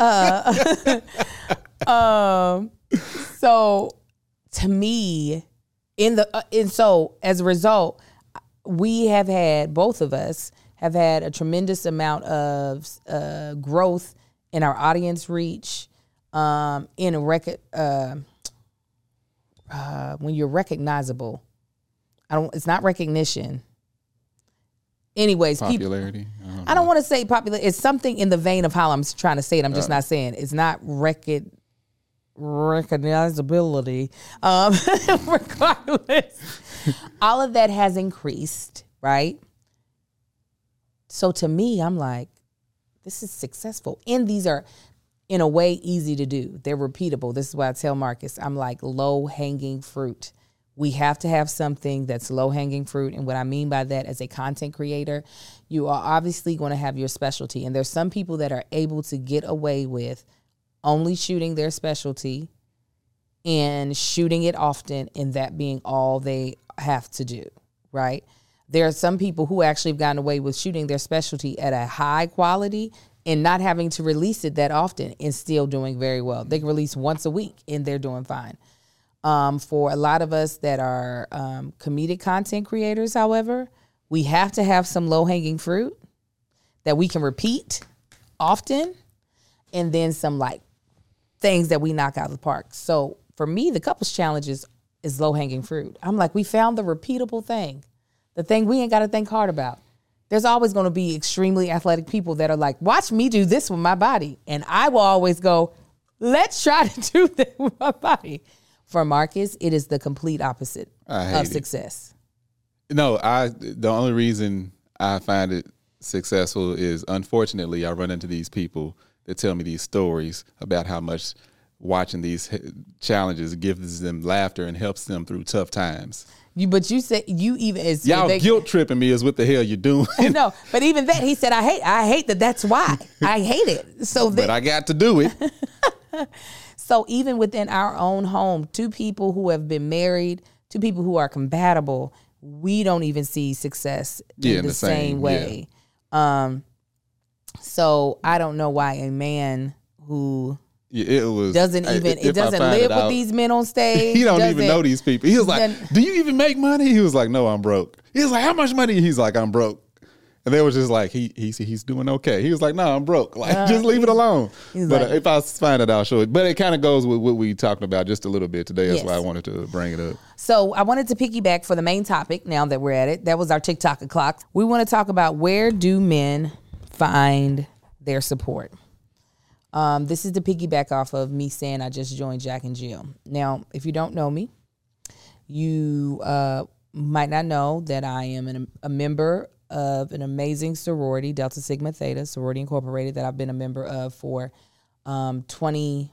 So to me, so as a result, both of us have had a tremendous amount of growth in our audience reach, when you're recognizable. It's not recognition. Anyways, popularity. I don't want to say popular. It's something in the vein of how I'm trying to say it. I'm just not saying it's not recognizability. Regardless, all of that has increased, right? So to me, I'm like, this is successful, and these are, in a way, easy to do. They're repeatable. This is why I tell Marcus, I'm like low hanging fruit. We have to have something that's low-hanging fruit. And what I mean by that, as a content creator, you are obviously going to have your specialty. And there's some people that are able to get away with only shooting their specialty and shooting it often, and that being all they have to do, right? There are some people who actually have gotten away with shooting their specialty at a high quality and not having to release it that often and still doing very well. They can release once a week and they're doing fine. For a lot of us that are comedic content creators, however, we have to have some low-hanging fruit that we can repeat often, and then some like things that we knock out of the park. So for me, the couples challenges is low-hanging fruit. I'm like, we found the repeatable thing, the thing we ain't got to think hard about. There's always going to be extremely athletic people that are like, watch me do this with my body. And I will always go, let's try to do that with my body. For Marcus, it is the complete opposite of success. No, the only reason I find it successful is, unfortunately, I run into these people that tell me these stories about how much watching these challenges gives them laughter and helps them through tough times. But you said you even as y'all guilt tripping me is what the hell you're doing. No, but even that, he said, I hate that. That's why I hate it. So but I got to do it. So even within our own home, two people who have been married, two people who are compatible, we don't even see success in the same way. Yeah. So I don't know why a man who Yeah, it was. It doesn't live with these men on stage. He don't even know these people. He was like, "Do you even make money?" He was like, "No, I'm broke." He was like, "How much money?" He's like, "I'm broke." And they was just like, he's doing okay. He was like, "No, I'm broke. Like, just leave it alone." But if I find it, I'll show it. But it kind of goes with what we talked about just a little bit today. That's why I wanted to bring it up. So I wanted to piggyback for the main topic. Now that we're at it, that was our TikTok o'clock. We want to talk about, where do men find their support? This is the piggyback off of me saying I just joined Jack and Jill. Now, if you don't know me, you might not know that I am a member of an amazing sorority, Delta Sigma Theta, Sorority Incorporated, that I've been a member of for 22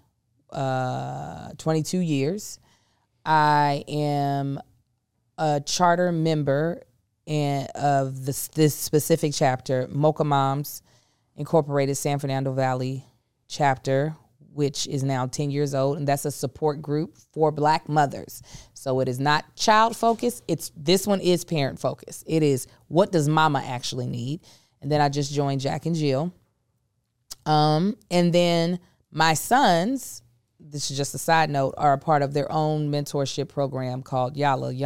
years. I am a charter member of this specific chapter, Mocha Moms Incorporated, San Fernando Valley chapter, which is now 10 years old, and that's a support group for Black mothers. So it is not child focused. This one is parent focused. It is, what does mama actually need? And then I just joined Jack and Jill. And then my sons, this is just a side note, are a part of their own mentorship program called YALA,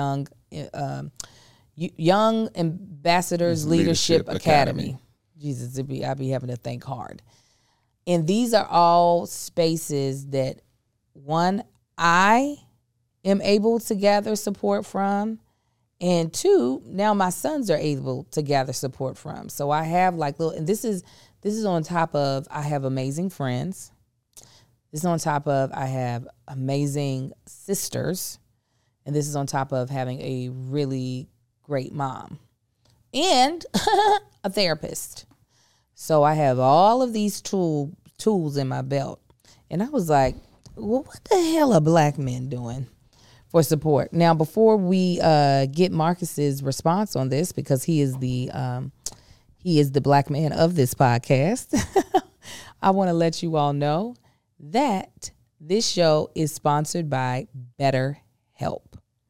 Young Ambassadors Leadership Academy. Jesus, I be having to think hard. And these are all spaces that, one, I am able to gather support from, and two, now my sons are able to gather support from. So I have and this is on top of, I have amazing friends. This is on top of, I have amazing sisters. And this is on top of having a really great mom and a therapist. So I have all of these tools in my belt. And I was like, well, what the hell are Black men doing for support? Now, before we get Marcus's response on this, because he is the Black man of this podcast, I want to let you all know that this show is sponsored by BetterHelp.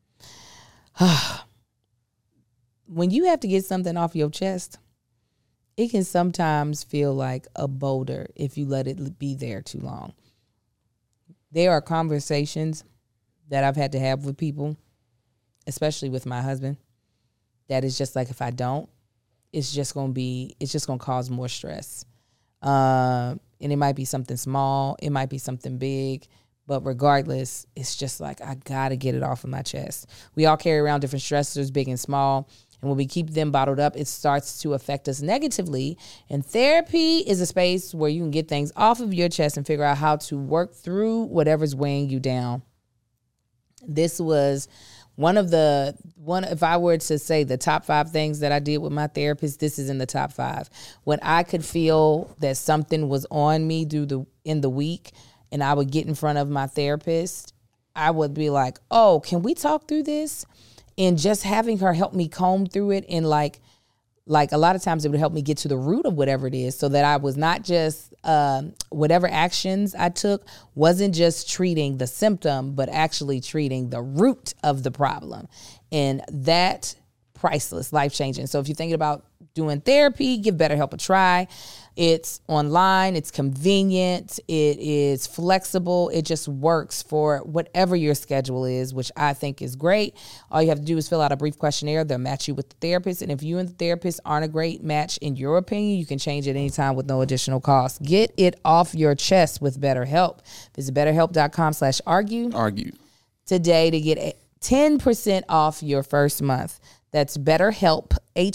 When you have to get something off your chest, it can sometimes feel like a boulder if you let it be there too long. There are conversations that I've had to have with people, especially with my husband, that is just like, if I don't, it's just going to cause more stress. And it might be something small, it might be something big, but regardless, it's just like, I got to get it off of my chest. We all carry around different stressors, big and small. And when we keep them bottled up, it starts to affect us negatively. And therapy is a space where you can get things off of your chest and figure out how to work through whatever's weighing you down. This was if I were to say the top 5 things that I did with my therapist, this is in the top 5. When I could feel that something was on me in the week, and I would get in front of my therapist, I would be like, oh, can we talk through this? And just having her help me comb through it, and like a lot of times it would help me get to the root of whatever it is, so that I was not just, whatever actions I took wasn't just treating the symptom, but actually treating the root of the problem. And that, priceless, life-changing. So if you're thinking about doing therapy, give BetterHelp a try. It's online, it's convenient, it is flexible, it just works for whatever your schedule is, which I think is great. All you have to do is fill out a brief questionnaire. They'll match you with the therapist. And if you and the therapist aren't a great match in your opinion, you can change it anytime with no additional cost. Get it off your chest with BetterHelp. Visit BetterHelp.com/argue today to get 10% off your first month. That's BetterHelp,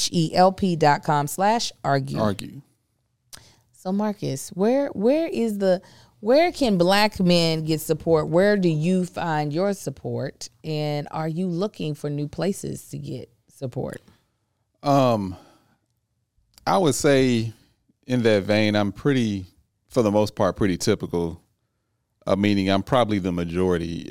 HELP.com/argue. So Marcus, where can Black men get support? Where do you find your support? And are you looking for new places to get support? I would say in that vein, I'm for the most part, pretty typical, meaning I'm probably the majority.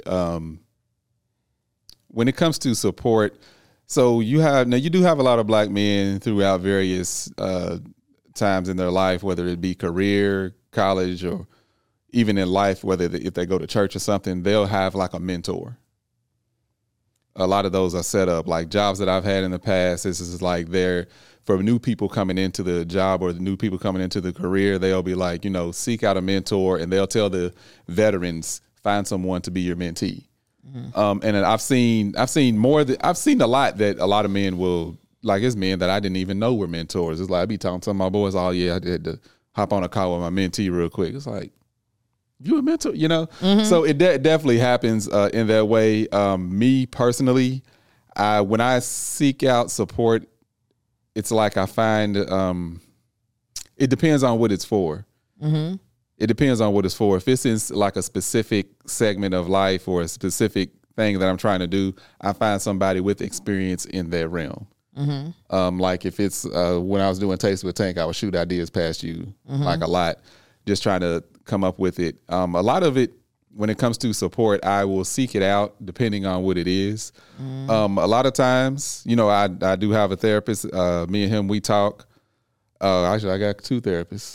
When it comes to support, so you do have a lot of Black men throughout various times in their life, whether it be career, college, or even in life, if they go to church or something, they'll have like a mentor. A lot of those are set up like jobs that I've had in the past. This is like they're for new people coming into the job or the new people coming into the career, they'll be like, seek out a mentor, and they'll tell the veterans, find someone to be your mentee. And I've seen a lot that a lot of men will, like, it's men that I didn't even know were mentors. It's like, I be talking to some of my boys, oh yeah, I had to hop on a call with my mentee real quick. It's like, you a mentor, So it definitely happens in that way. Me personally, when I seek out support, it's like I find it depends on what it's for. Mm-hmm. It depends on what it's for. If it's in like a specific segment of life or a specific thing that I'm trying to do, I find somebody with experience in that realm. Mm-hmm. Like if it's when I was doing Taste with Tank, I would shoot ideas past you like a lot, just trying to come up with it. A lot of it, when it comes to support, I will seek it out depending on what it is. A lot of times, I do have a therapist. Me and him, we talk. Actually, I got 2 therapists.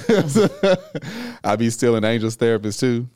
I be still an Angel's therapist too.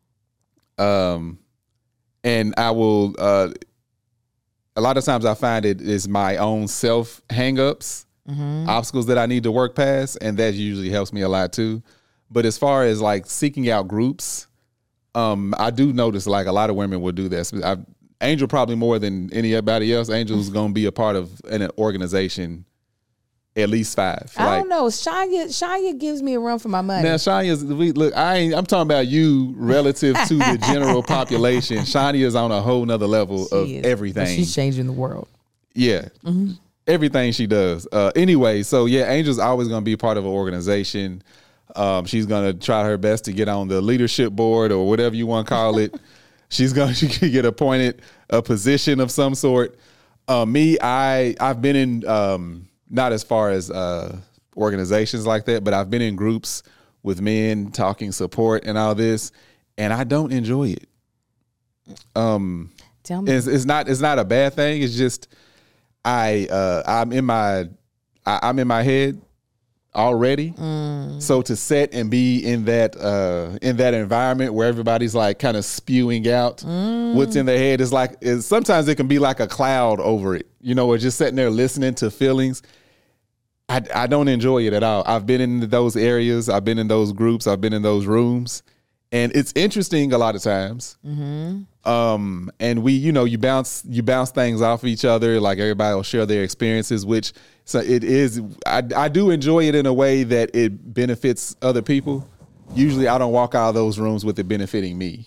And I will, a lot of times I find it is my own self hang-ups, obstacles that I need to work past. And that usually helps me a lot too. But as far as like seeking out groups, I do notice like a lot of women will do this. Angel probably more than anybody else. Angel's going to be a part of an organization, at least 5. I don't know. Shania gives me a run for my money. Now I'm talking about you relative to the general population. Shania's on a whole nother level of everything. But she's changing the world. Yeah. Mm-hmm. Everything she does. Anyway, so yeah, Angel's always going to be part of an organization. She's going to try her best to get on the leadership board or whatever you want to call it. She can get appointed a position of some sort. I've been in, not as far as organizations like that, but I've been in groups with men talking support and all this, and I don't enjoy it. Tell me. It's not a bad thing. It's just I'm in my head already. So to sit and be in that environment where everybody's like kind of spewing out what's in their head is sometimes it can be like a cloud over it, or just sitting there listening to feelings. I don't enjoy it at all. I've been in those areas. I've been in those groups. I've been in those rooms, and it's interesting a lot of times. And we, you bounce things off of each other. Like everybody will share their experiences, which so it is. I do enjoy it in a way that it benefits other people. Usually, I don't walk out of those rooms with it benefiting me.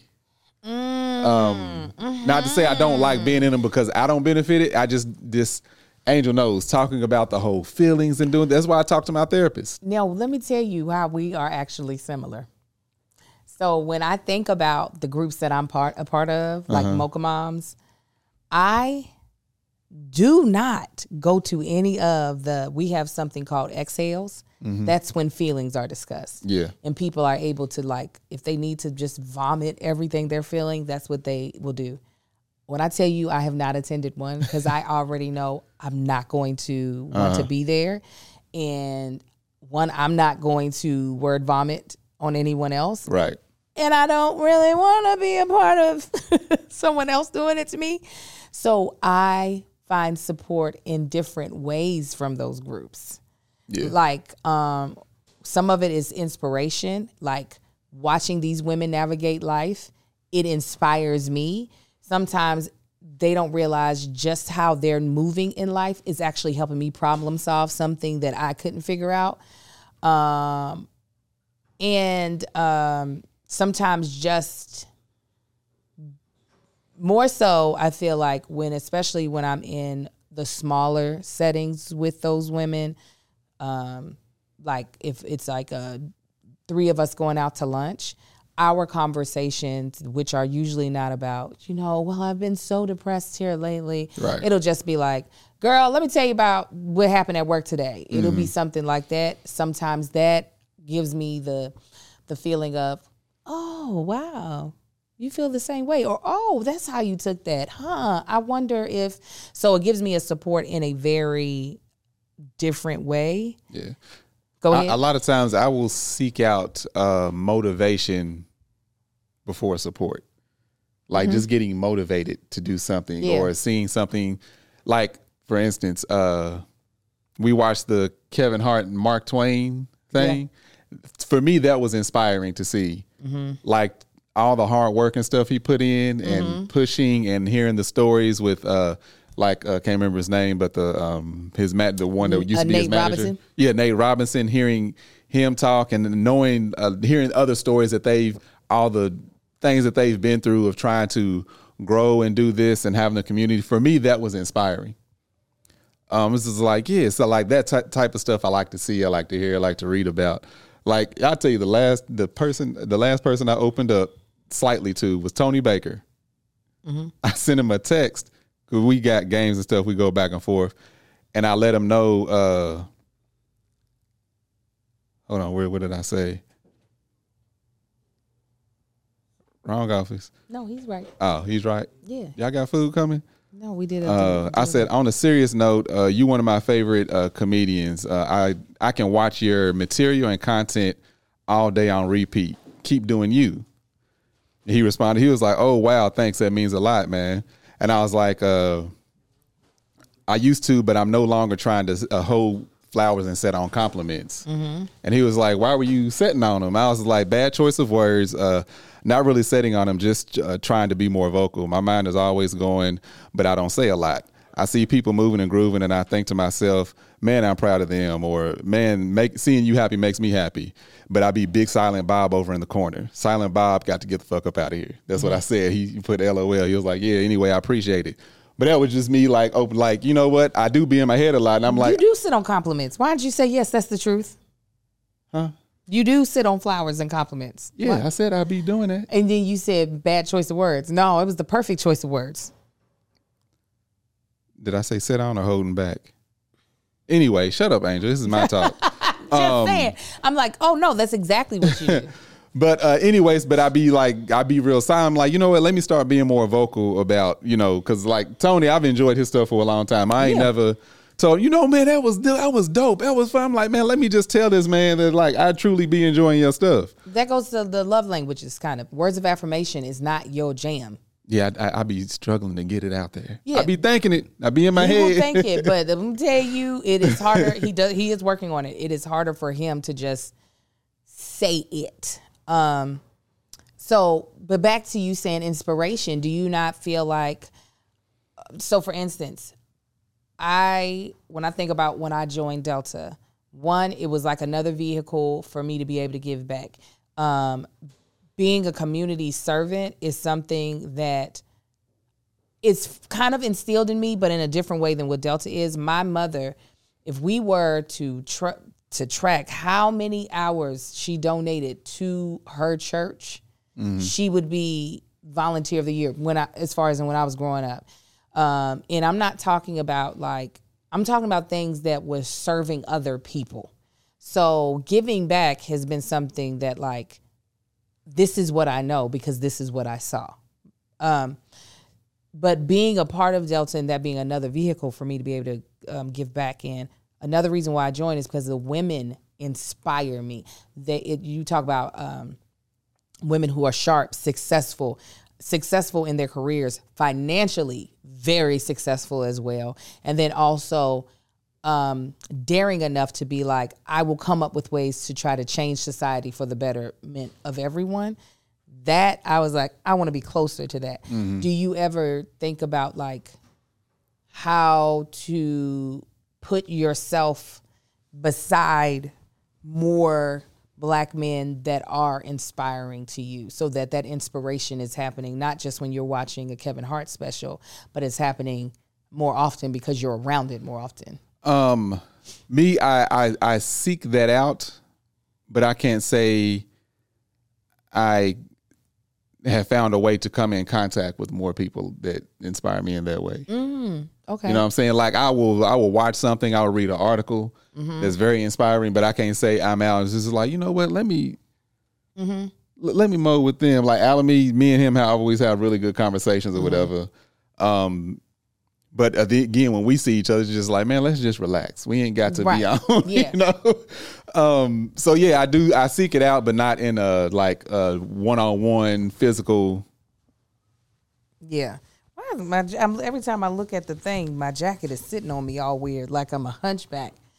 Not to say I don't like being in them because I don't benefit it. I just Angel knows, talking about the whole feelings and doing. That's why I talk to my therapist. Now, let me tell you how we are actually similar. So when I think about the groups that I'm a part of, like Mocha Moms, I do not go to any of we have something called exhales. That's when feelings are discussed. Yeah. And people are able to, like, if they need to just vomit everything they're feeling, that's what they will do. When I tell you I have not attended one because I already know I'm not going to want to be there. And one, I'm not going to word vomit on anyone else. Right. And I don't really want to be a part of someone else doing it to me. So I find support in different ways from those groups. Yeah. Like some of it is inspiration, like watching these women navigate life. It inspires me. Sometimes they don't realize just how they're moving in life is actually helping me problem solve something that I couldn't figure out. And sometimes just more so, I feel like especially when I'm in the smaller settings with those women, like if it's like 3 of us going out to lunch, our conversations, which are usually not about, well, I've been so depressed here lately. Right. It'll just be like, girl, let me tell you about what happened at work today. It'll be something like that. Sometimes that gives me the feeling of, oh, wow, you feel the same way. Or, oh, that's how you took that. Huh. I wonder if, so it gives me a support in a very different way. Yeah. Go ahead. A lot of times I will seek out motivation before support. Like just getting motivated to do something or seeing something. Like, for instance, we watched the Kevin Hart and Mark Twain thing. Yeah. For me, that was inspiring to see. Like all the hard work and stuff he put in and pushing and hearing the stories with I can't remember his name, but the one that used to be his manager. Robinson? Yeah, Nate Robinson, hearing him talk and knowing, hearing other stories that all the things that they've been through of trying to grow and do this and having a community. For me, that was inspiring. This is like, so like that type of stuff I like to see, I like to hear, I like to read about. Like I'll tell you, the last person I opened up slightly to was Tony Baker. I sent him a text because we got games and stuff. We go back and forth, and I let him know. Hold on, what did I say? Wrong office. No, he's right. Oh, he's right. Yeah. Y'all got food coming? No, we did. I said, on a serious note, you one of my favorite comedians. I can watch your material and content all day on repeat. Keep doing you. He responded. He was like, "Oh wow, thanks. That means a lot, man." And I was like, "I used to, but I'm no longer trying to hold flowers and set on compliments." And he was like, "Why were you setting on them?" I was like, "Bad choice of words. Not really setting on them, just trying to be more vocal. My mind is always going, but I don't say a lot. I see people moving and grooving, and I think to myself, man, I'm proud of them, or man, seeing you happy makes me happy. But I be big Silent Bob over in the corner. Silent Bob got to get the fuck up out of here." That's what I said. He put LOL. He was like, "Yeah, anyway, I appreciate it." But that was just me like, open, like, you know what? I do be in my head a lot, and I'm like, you do sit on compliments. Why didn't you say yes? That's the truth. Huh? You do sit on flowers and compliments. Yeah, what? I said I'd be doing that. And then you said bad choice of words. No, it was the perfect choice of words. Did I say sit on or holding back? Anyway, shut up, Angel. This is my talk. Just saying. I'm like, oh no, that's exactly what you do. But anyways, but I be real silent. I'm like, you know what? Let me start being more vocal about, because like Tony, I've enjoyed his stuff for a long time. I ain't never told, man, that was dope. That was fun. I'm like, man, let me just tell this man that like I truly be enjoying your stuff. That goes to the love languages kind of. Words of affirmation is not your jam. Yeah, I be struggling to get it out there. Yeah. I be thinking it. I be in my head. He will think it, but let me tell you, it is harder. He is working on it. It is harder for him to just say it. But back to you saying inspiration, do you not feel like, so for instance, when I think about when I joined Delta, one, it was like another vehicle for me to be able to give back. Being a community servant is something that it's kind of instilled in me, but in a different way than what Delta is. My mother, if we were to track how many hours she donated to her church, she would be volunteer of the year as far as when I was growing up. And I'm not talking about I'm talking about things that was serving other people. So giving back has been something that this is what I know because this is what I saw. But being a part of Delta and that being another vehicle for me to be able to give back in, another reason why I joined is because the women inspire me. You talk about women who are sharp, successful in their careers, financially very successful as well, and then also daring enough to be like, I will come up with ways to try to change society for the betterment of everyone. That I was like, I want to be closer to that. Mm-hmm. Do you ever think about how to put yourself beside more Black men that are inspiring to you so that inspiration is happening not just when you're watching a Kevin Hart special, but it's happening more often because you're around it more often? Me, I seek that out, but I can't say I have found a way to come in contact with more people that inspire me in that way. Okay. You know what I'm saying? I will watch something, I'll read an article that's very inspiring, but I can't say I'm out. It's just like, you know what, let me mow with them. Like Alamy, me and him have always had really good conversations or whatever. But again, when we see each other, it's just like, man, let's just relax. We ain't got to be on, So yeah, I seek it out, but not in a one-on-one physical. Yeah. Every time I look at the thing, my jacket is sitting on me all weird, like I'm a hunchback.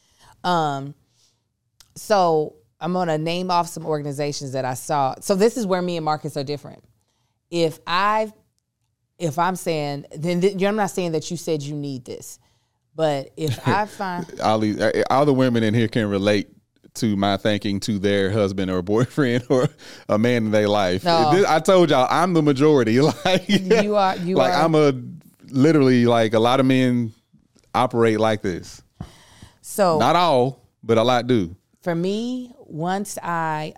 So I'm going to name off some organizations that I saw. So this is where me and Marcus are different. If I'm saying, then I'm not saying that you said you need this, but if I find all the women in here can relate to my thinking to their husband or boyfriend or a man in their life. No. I told y'all I'm the majority. Like you are. I'm literally like a lot of men operate like this. So not all, but a lot do. For me, once I've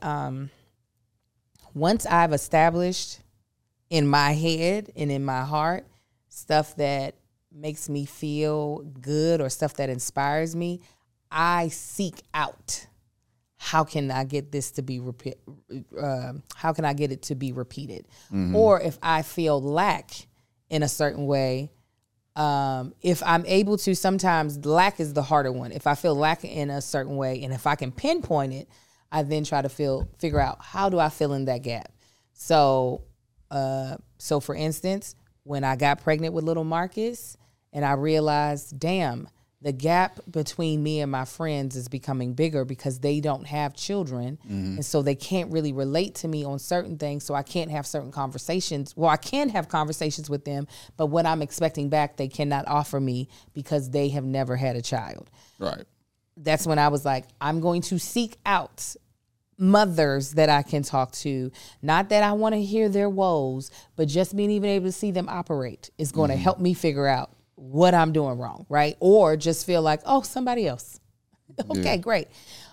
established in my head and in my heart stuff that makes me feel good or stuff that inspires me, I seek out how can I get this to be how can I get it to be repeated? Mm-hmm. Or if I feel lack in a certain way, if I'm able to, sometimes lack is the harder one. If I feel lack in a certain way, and if I can pinpoint it, I then try to figure out how do I fill in that gap. So for instance, when I got pregnant with little Marcus, and I realized, damn, the gap between me and my friends is becoming bigger because they don't have children. Mm-hmm. And so they can't really relate to me on certain things. So I can't have certain conversations. Well, I can have conversations with them, but what I'm expecting back, they cannot offer me because they have never had a child. Right. That's when I was like, I'm going to seek out mothers that I can talk to. Not that I want to hear their woes, but just being even able to see them operate is going to help me figure out what I'm doing wrong, right? Or just feel like, oh, somebody else. Okay, great.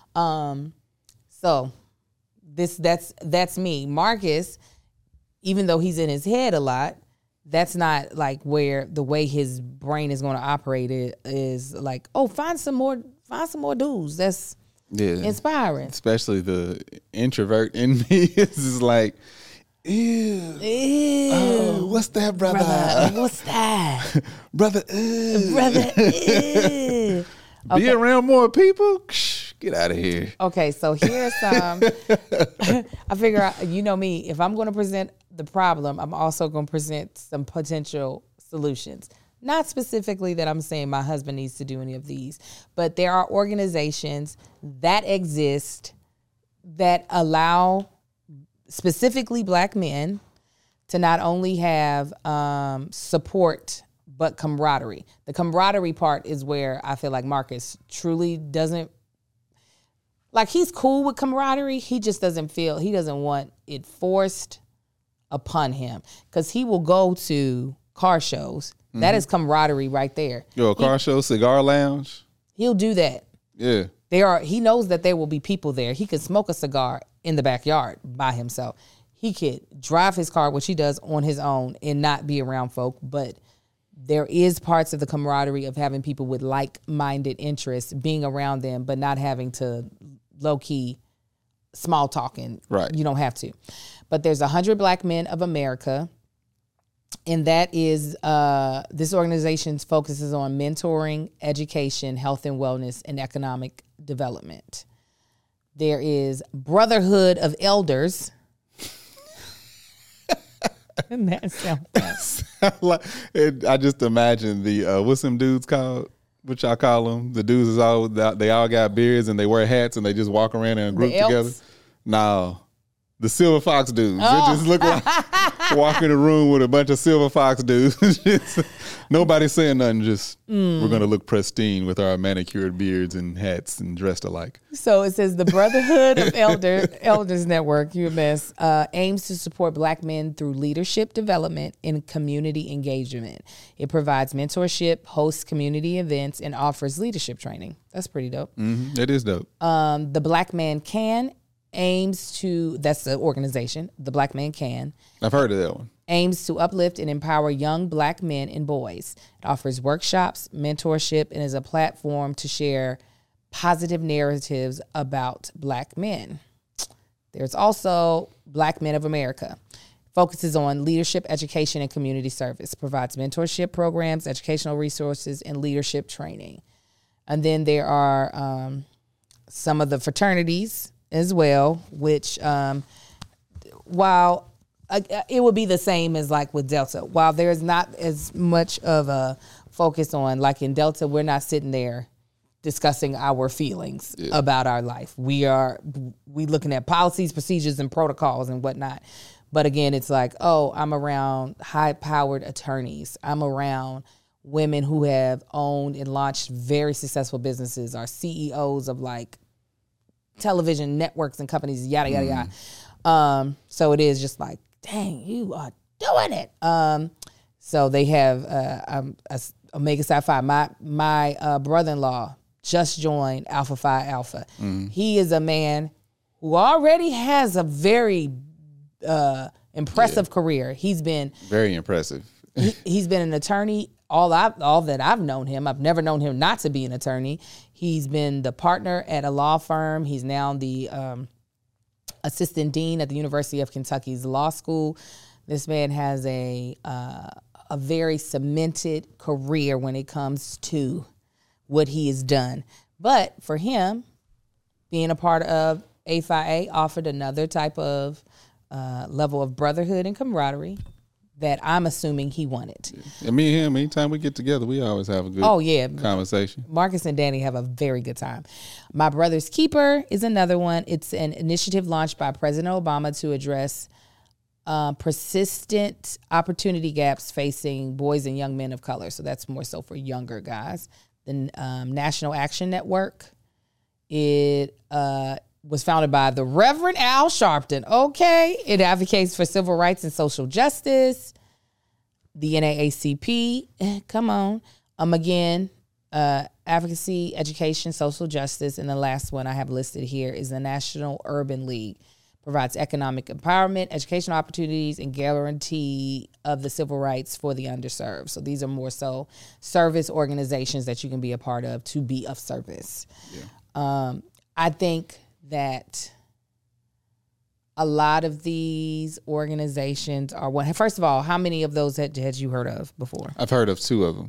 So that's me. Marcus, even though he's in his head a lot, that's not like where the way his brain is going to operate is like, oh, find some more dudes. That's inspiring. Especially the introvert in me is just like, ew. Oh, what's that, brother? What's that? Brother, Brother, ew. Be around more people? Get out of here. Okay, so here's some. I figure out, you know me, if I'm going to present the problem, I'm also going to present some potential solutions. Not specifically that I'm saying my husband needs to do any of these, but there are organizations that exist that allow specifically Black men to not only have support, but camaraderie. The camaraderie part is where I feel like Marcus truly doesn't, like, he's cool with camaraderie. He just doesn't want it forced upon him, because he will go to car shows. Mm-hmm. That is camaraderie right there. Car show, cigar lounge. He'll do that. Yeah. He knows that there will be people there. He could smoke a cigar in the backyard by himself. He could drive his car, which he does on his own, and not be around folk. But there is parts of the camaraderie of having people with like-minded interests, being around them, but not having to low-key small talking. Right. You don't have to. But there's 100 Black Men of America, and that is this organization focuses on mentoring, education, health and wellness, and economic development. There is Brotherhood of Elders. And that sounds I just imagine the what's them dudes called? What y'all call them? The dudes they all got beards and they wear hats and they just walk around in a group together. No. The Silver Fox dudes. Oh. They just look like walking in a room with a bunch of Silver Fox dudes. Nobody saying nothing. Just we're going to look pristine with our manicured beards and hats and dressed alike. So it says the Brotherhood of Elders Network, UMS, aims to support Black men through leadership development and community engagement. It provides mentorship, hosts community events, and offers leadership training. That's pretty dope. Mm-hmm. It is dope. The Black Man Can aims to, that's the organization, the Black Man Can. I've heard of that one. Aims to uplift and empower young Black men and boys. It offers workshops, mentorship, and is a platform to share positive narratives about Black men. There's also Black Men of America. Focuses on leadership, education, and community service. Provides mentorship programs, educational resources, and leadership training. And then there are some of the fraternities as well, which while it would be the same as like with Delta, while there's not as much of a focus on, like in Delta, we're not sitting there discussing our feelings about our life. We looking at policies, procedures, and protocols and whatnot. But again, it's like, oh, I'm around high-powered attorneys. I'm around women who have owned and launched very successful businesses, are CEOs of like television networks and companies, yada, yada, yada. So it is just like, dang, you are doing it. So they have Omega Psi Phi. My brother-in-law just joined Alpha Phi Alpha. He is a man who already has a very impressive career. He's been very impressive. He's been an attorney all that I've known him. I've never known him not to be an attorney. He's been the partner at a law firm. He's now the assistant dean at the University of Kentucky's law school. This man has a very cemented career when it comes to what he has done. But for him, being a part of A-Phi-A offered another type of level of brotherhood and camaraderie that I'm assuming he wanted. And me and him, anytime we get together, we always have a good conversation. Marcus and Danny have a very good time. My Brother's Keeper is another one. It's an initiative launched by President Obama to address persistent opportunity gaps facing boys and young men of color. So that's more so for younger guys. The National Action Network, it was founded by the Reverend Al Sharpton. Okay. It advocates for civil rights and social justice. The NAACP, come on. Again, advocacy, education, social justice. And the last one I have listed here is the National Urban League. Provides economic empowerment, educational opportunities, and guarantee of the civil rights for the underserved. So these are more so service organizations that you can be a part of to be of service. Yeah. I think that a lot of these organizations are one. First of all, how many of those had you heard of before? I've heard of two of them.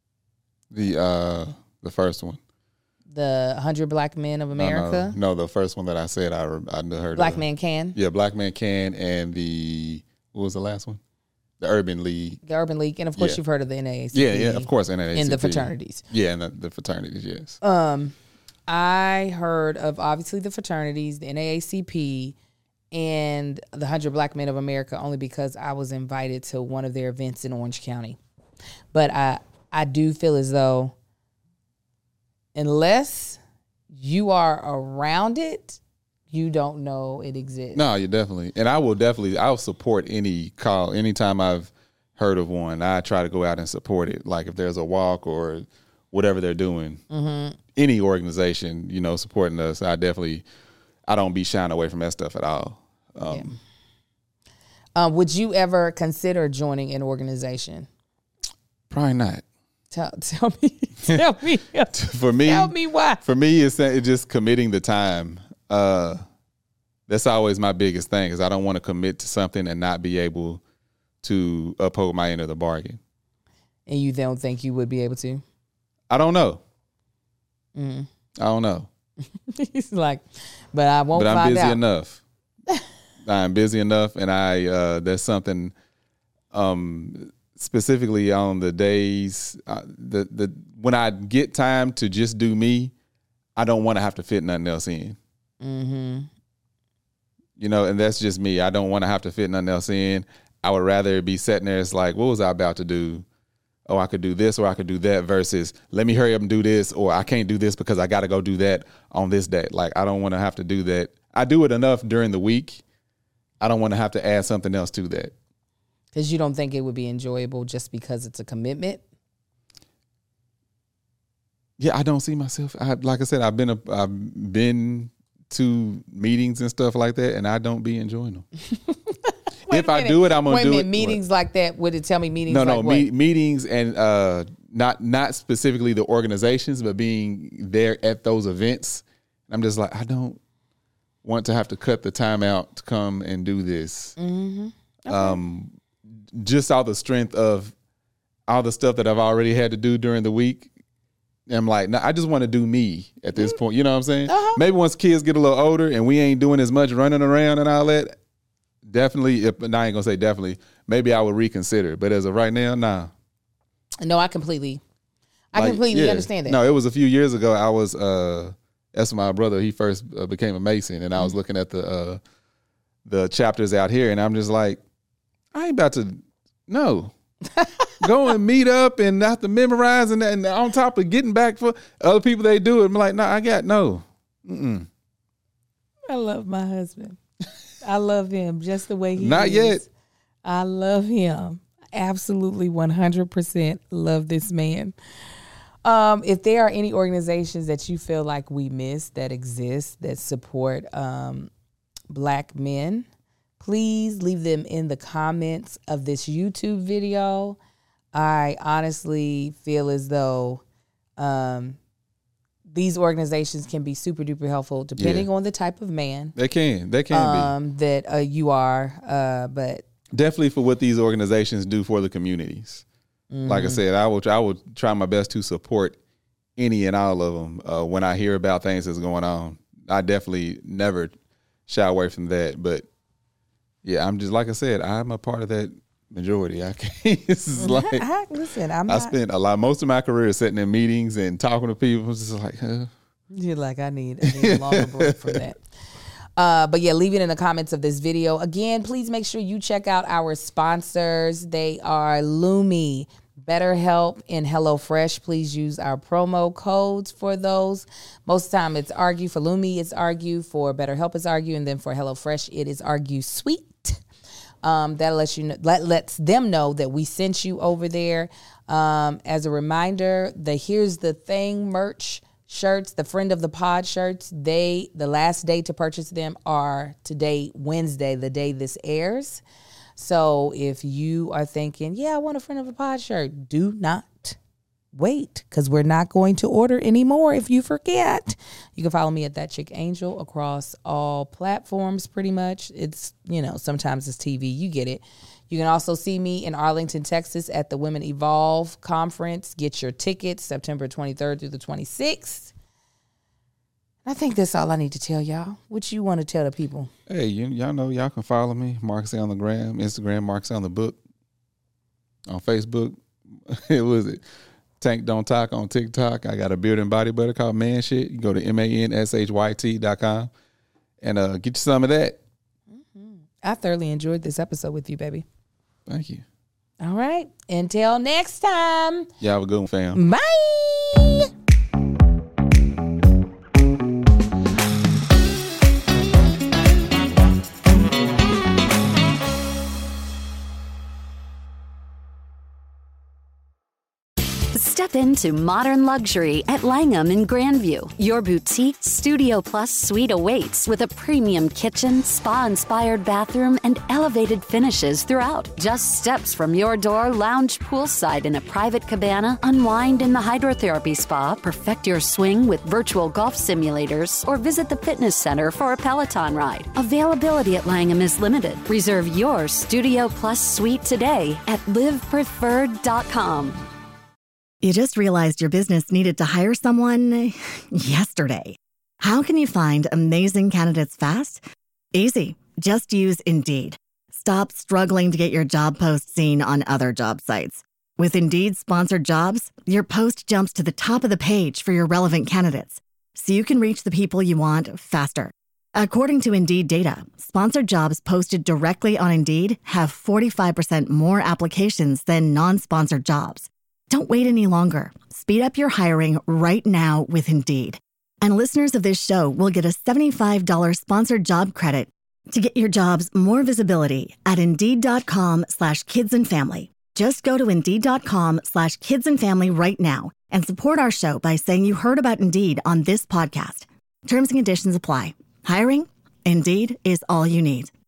The first one. The 100 Black Men of America? No, the first one that I said I heard Black Man Can? Yeah, Black Man Can, and what was the last one? The Urban League. The Urban League, and of course you've heard of the NAACP. Yeah, of course, NAACP. And the fraternities. Yeah, and the fraternities, yes. I heard of obviously the fraternities, the NAACP, and the 100 Black Men of America only because I was invited to one of their events in Orange County. But I do feel as though unless you are around it, you don't know it exists. No, you definitely. And I'll support any call. Anytime I've heard of one, I try to go out and support it. Like if there's a walk or whatever they're doing, any organization, supporting us, I don't be shying away from that stuff at all. Would you ever consider joining an organization? Probably not. Tell me. For me, tell me why. For me, it's just committing the time. That's always my biggest thing, is I don't want to commit to something and not be able to uphold my end of the bargain. And you don't think you would be able to? I don't know. I don't know. He's like, but I won't find out. But I'm busy enough. I'm busy enough, and that's something. Specifically on the days when I get time to just do me, I don't want to have to fit nothing else in. And that's just me. I don't want to have to fit nothing else in. I would rather be sitting there. It's like, what was I about to do? Oh, I could do this or I could do that, versus let me hurry up and do this, or I can't do this because I got to go do that on this day. Like, I don't want to have to do that. I do it enough during the week. I don't want to have to add something else to that. Because you don't think it would be enjoyable just because it's a commitment? Yeah, I don't see myself. Like I said, I've been to meetings and stuff like that, and I don't be enjoying them. If I do it, I'm gonna do it. Meetings like that? Would it tell me meetings? No, meetings, and not specifically the organizations, but being there at those events. I'm just like, I don't want to have to cut the time out to come and do this. Okay. Just all the strength of all the stuff that I've already had to do during the week. I'm like, no, I just want to do me at this point. You know what I'm saying? Maybe once kids get a little older and we ain't doing as much running around and all that, definitely, I ain't going to say definitely, maybe I would reconsider. But as of right now, nah. No, I completely I completely understand that. No, it was a few years ago. I was that's my brother. He first became a Mason, and I was looking at the chapters out here, and I'm just like, I ain't about to go and meet up and have to memorize, and on top of getting back for other people, they do it. I'm like, no. Mm-mm. I love my husband. I love him just the way he is. Not yet. I love him. Absolutely 100% love this man. If there are any organizations that you feel like we miss that exist that support Black men, please leave them in the comments of this YouTube video. I honestly feel as though these organizations can be super duper helpful depending on the type of man. They can be. That you are, but definitely for what these organizations do for the communities. Like I said, I will try my best to support any and all of them. When I hear about things that's going on, I definitely never shy away from that. But yeah, I'm just, like I said, I'm a part of that majority. I can't. This is like, I spent most of my career sitting in meetings and talking to people. It's just like, you're like, I need a longer break from that. But yeah, leave it in the comments of this video. Again, please make sure you check out our sponsors. They are Lumi, BetterHelp, and HelloFresh. Please use our promo codes for those. Most of the time it's Argue. For Lumi, it's Argue. For BetterHelp, it's Argue. And then for HelloFresh, it is Argue Sweet. That lets them know that we sent you over there. As a reminder, the Here's the Thing merch shirts, the Friend of the Pod shirts, the last day to purchase them are today, Wednesday, the day this airs. So if you are thinking, I want a Friend of the Pod shirt, do not wait, because we're not going to order anymore if you forget. You can follow me at That Chick Angel across all platforms pretty much. It's, sometimes it's TV. You get it. You can also see me in Arlington, Texas at the Women Evolve Conference. Get your tickets September 23rd through the 26th. I think that's all I need to tell y'all. What you want to tell the people? Hey, y'all know y'all can follow me, Marcus on the gram, Instagram, Marcus on the book, on Facebook. What was it? Tank Don't Talk on TikTok. I got a beard and body butter called Man Shit. You go to manShyt.com and get you some of that. Mm-hmm. I thoroughly enjoyed this episode with you, baby. Thank you. All right. Until next time. Y'all have a good one, fam. Bye. Step into modern luxury at Langham in Grandview. Your boutique Studio Plus suite awaits with a premium kitchen, spa-inspired bathroom, and elevated finishes throughout. Just steps from your door, lounge poolside in a private cabana, unwind in the hydrotherapy spa, perfect your swing with virtual golf simulators, or visit the fitness center for a Peloton ride. Availability at Langham is limited. Reserve your Studio Plus suite today at livepreferred.com. You just realized your business needed to hire someone yesterday. How can you find amazing candidates fast? Easy. Just use Indeed. Stop struggling to get your job post seen on other job sites. With Indeed sponsored jobs, your post jumps to the top of the page for your relevant candidates, so you can reach the people you want faster. According to Indeed data, sponsored jobs posted directly on Indeed have 45% more applications than non-sponsored jobs. Don't wait any longer. Speed up your hiring right now with Indeed. And listeners of this show will get a $75 sponsored job credit to get your jobs more visibility at Indeed.com/kidsandfamily. Just go to Indeed.com/kidsandfamily right now and support our show by saying you heard about Indeed on this podcast. Terms and conditions apply. Hiring? Indeed is all you need.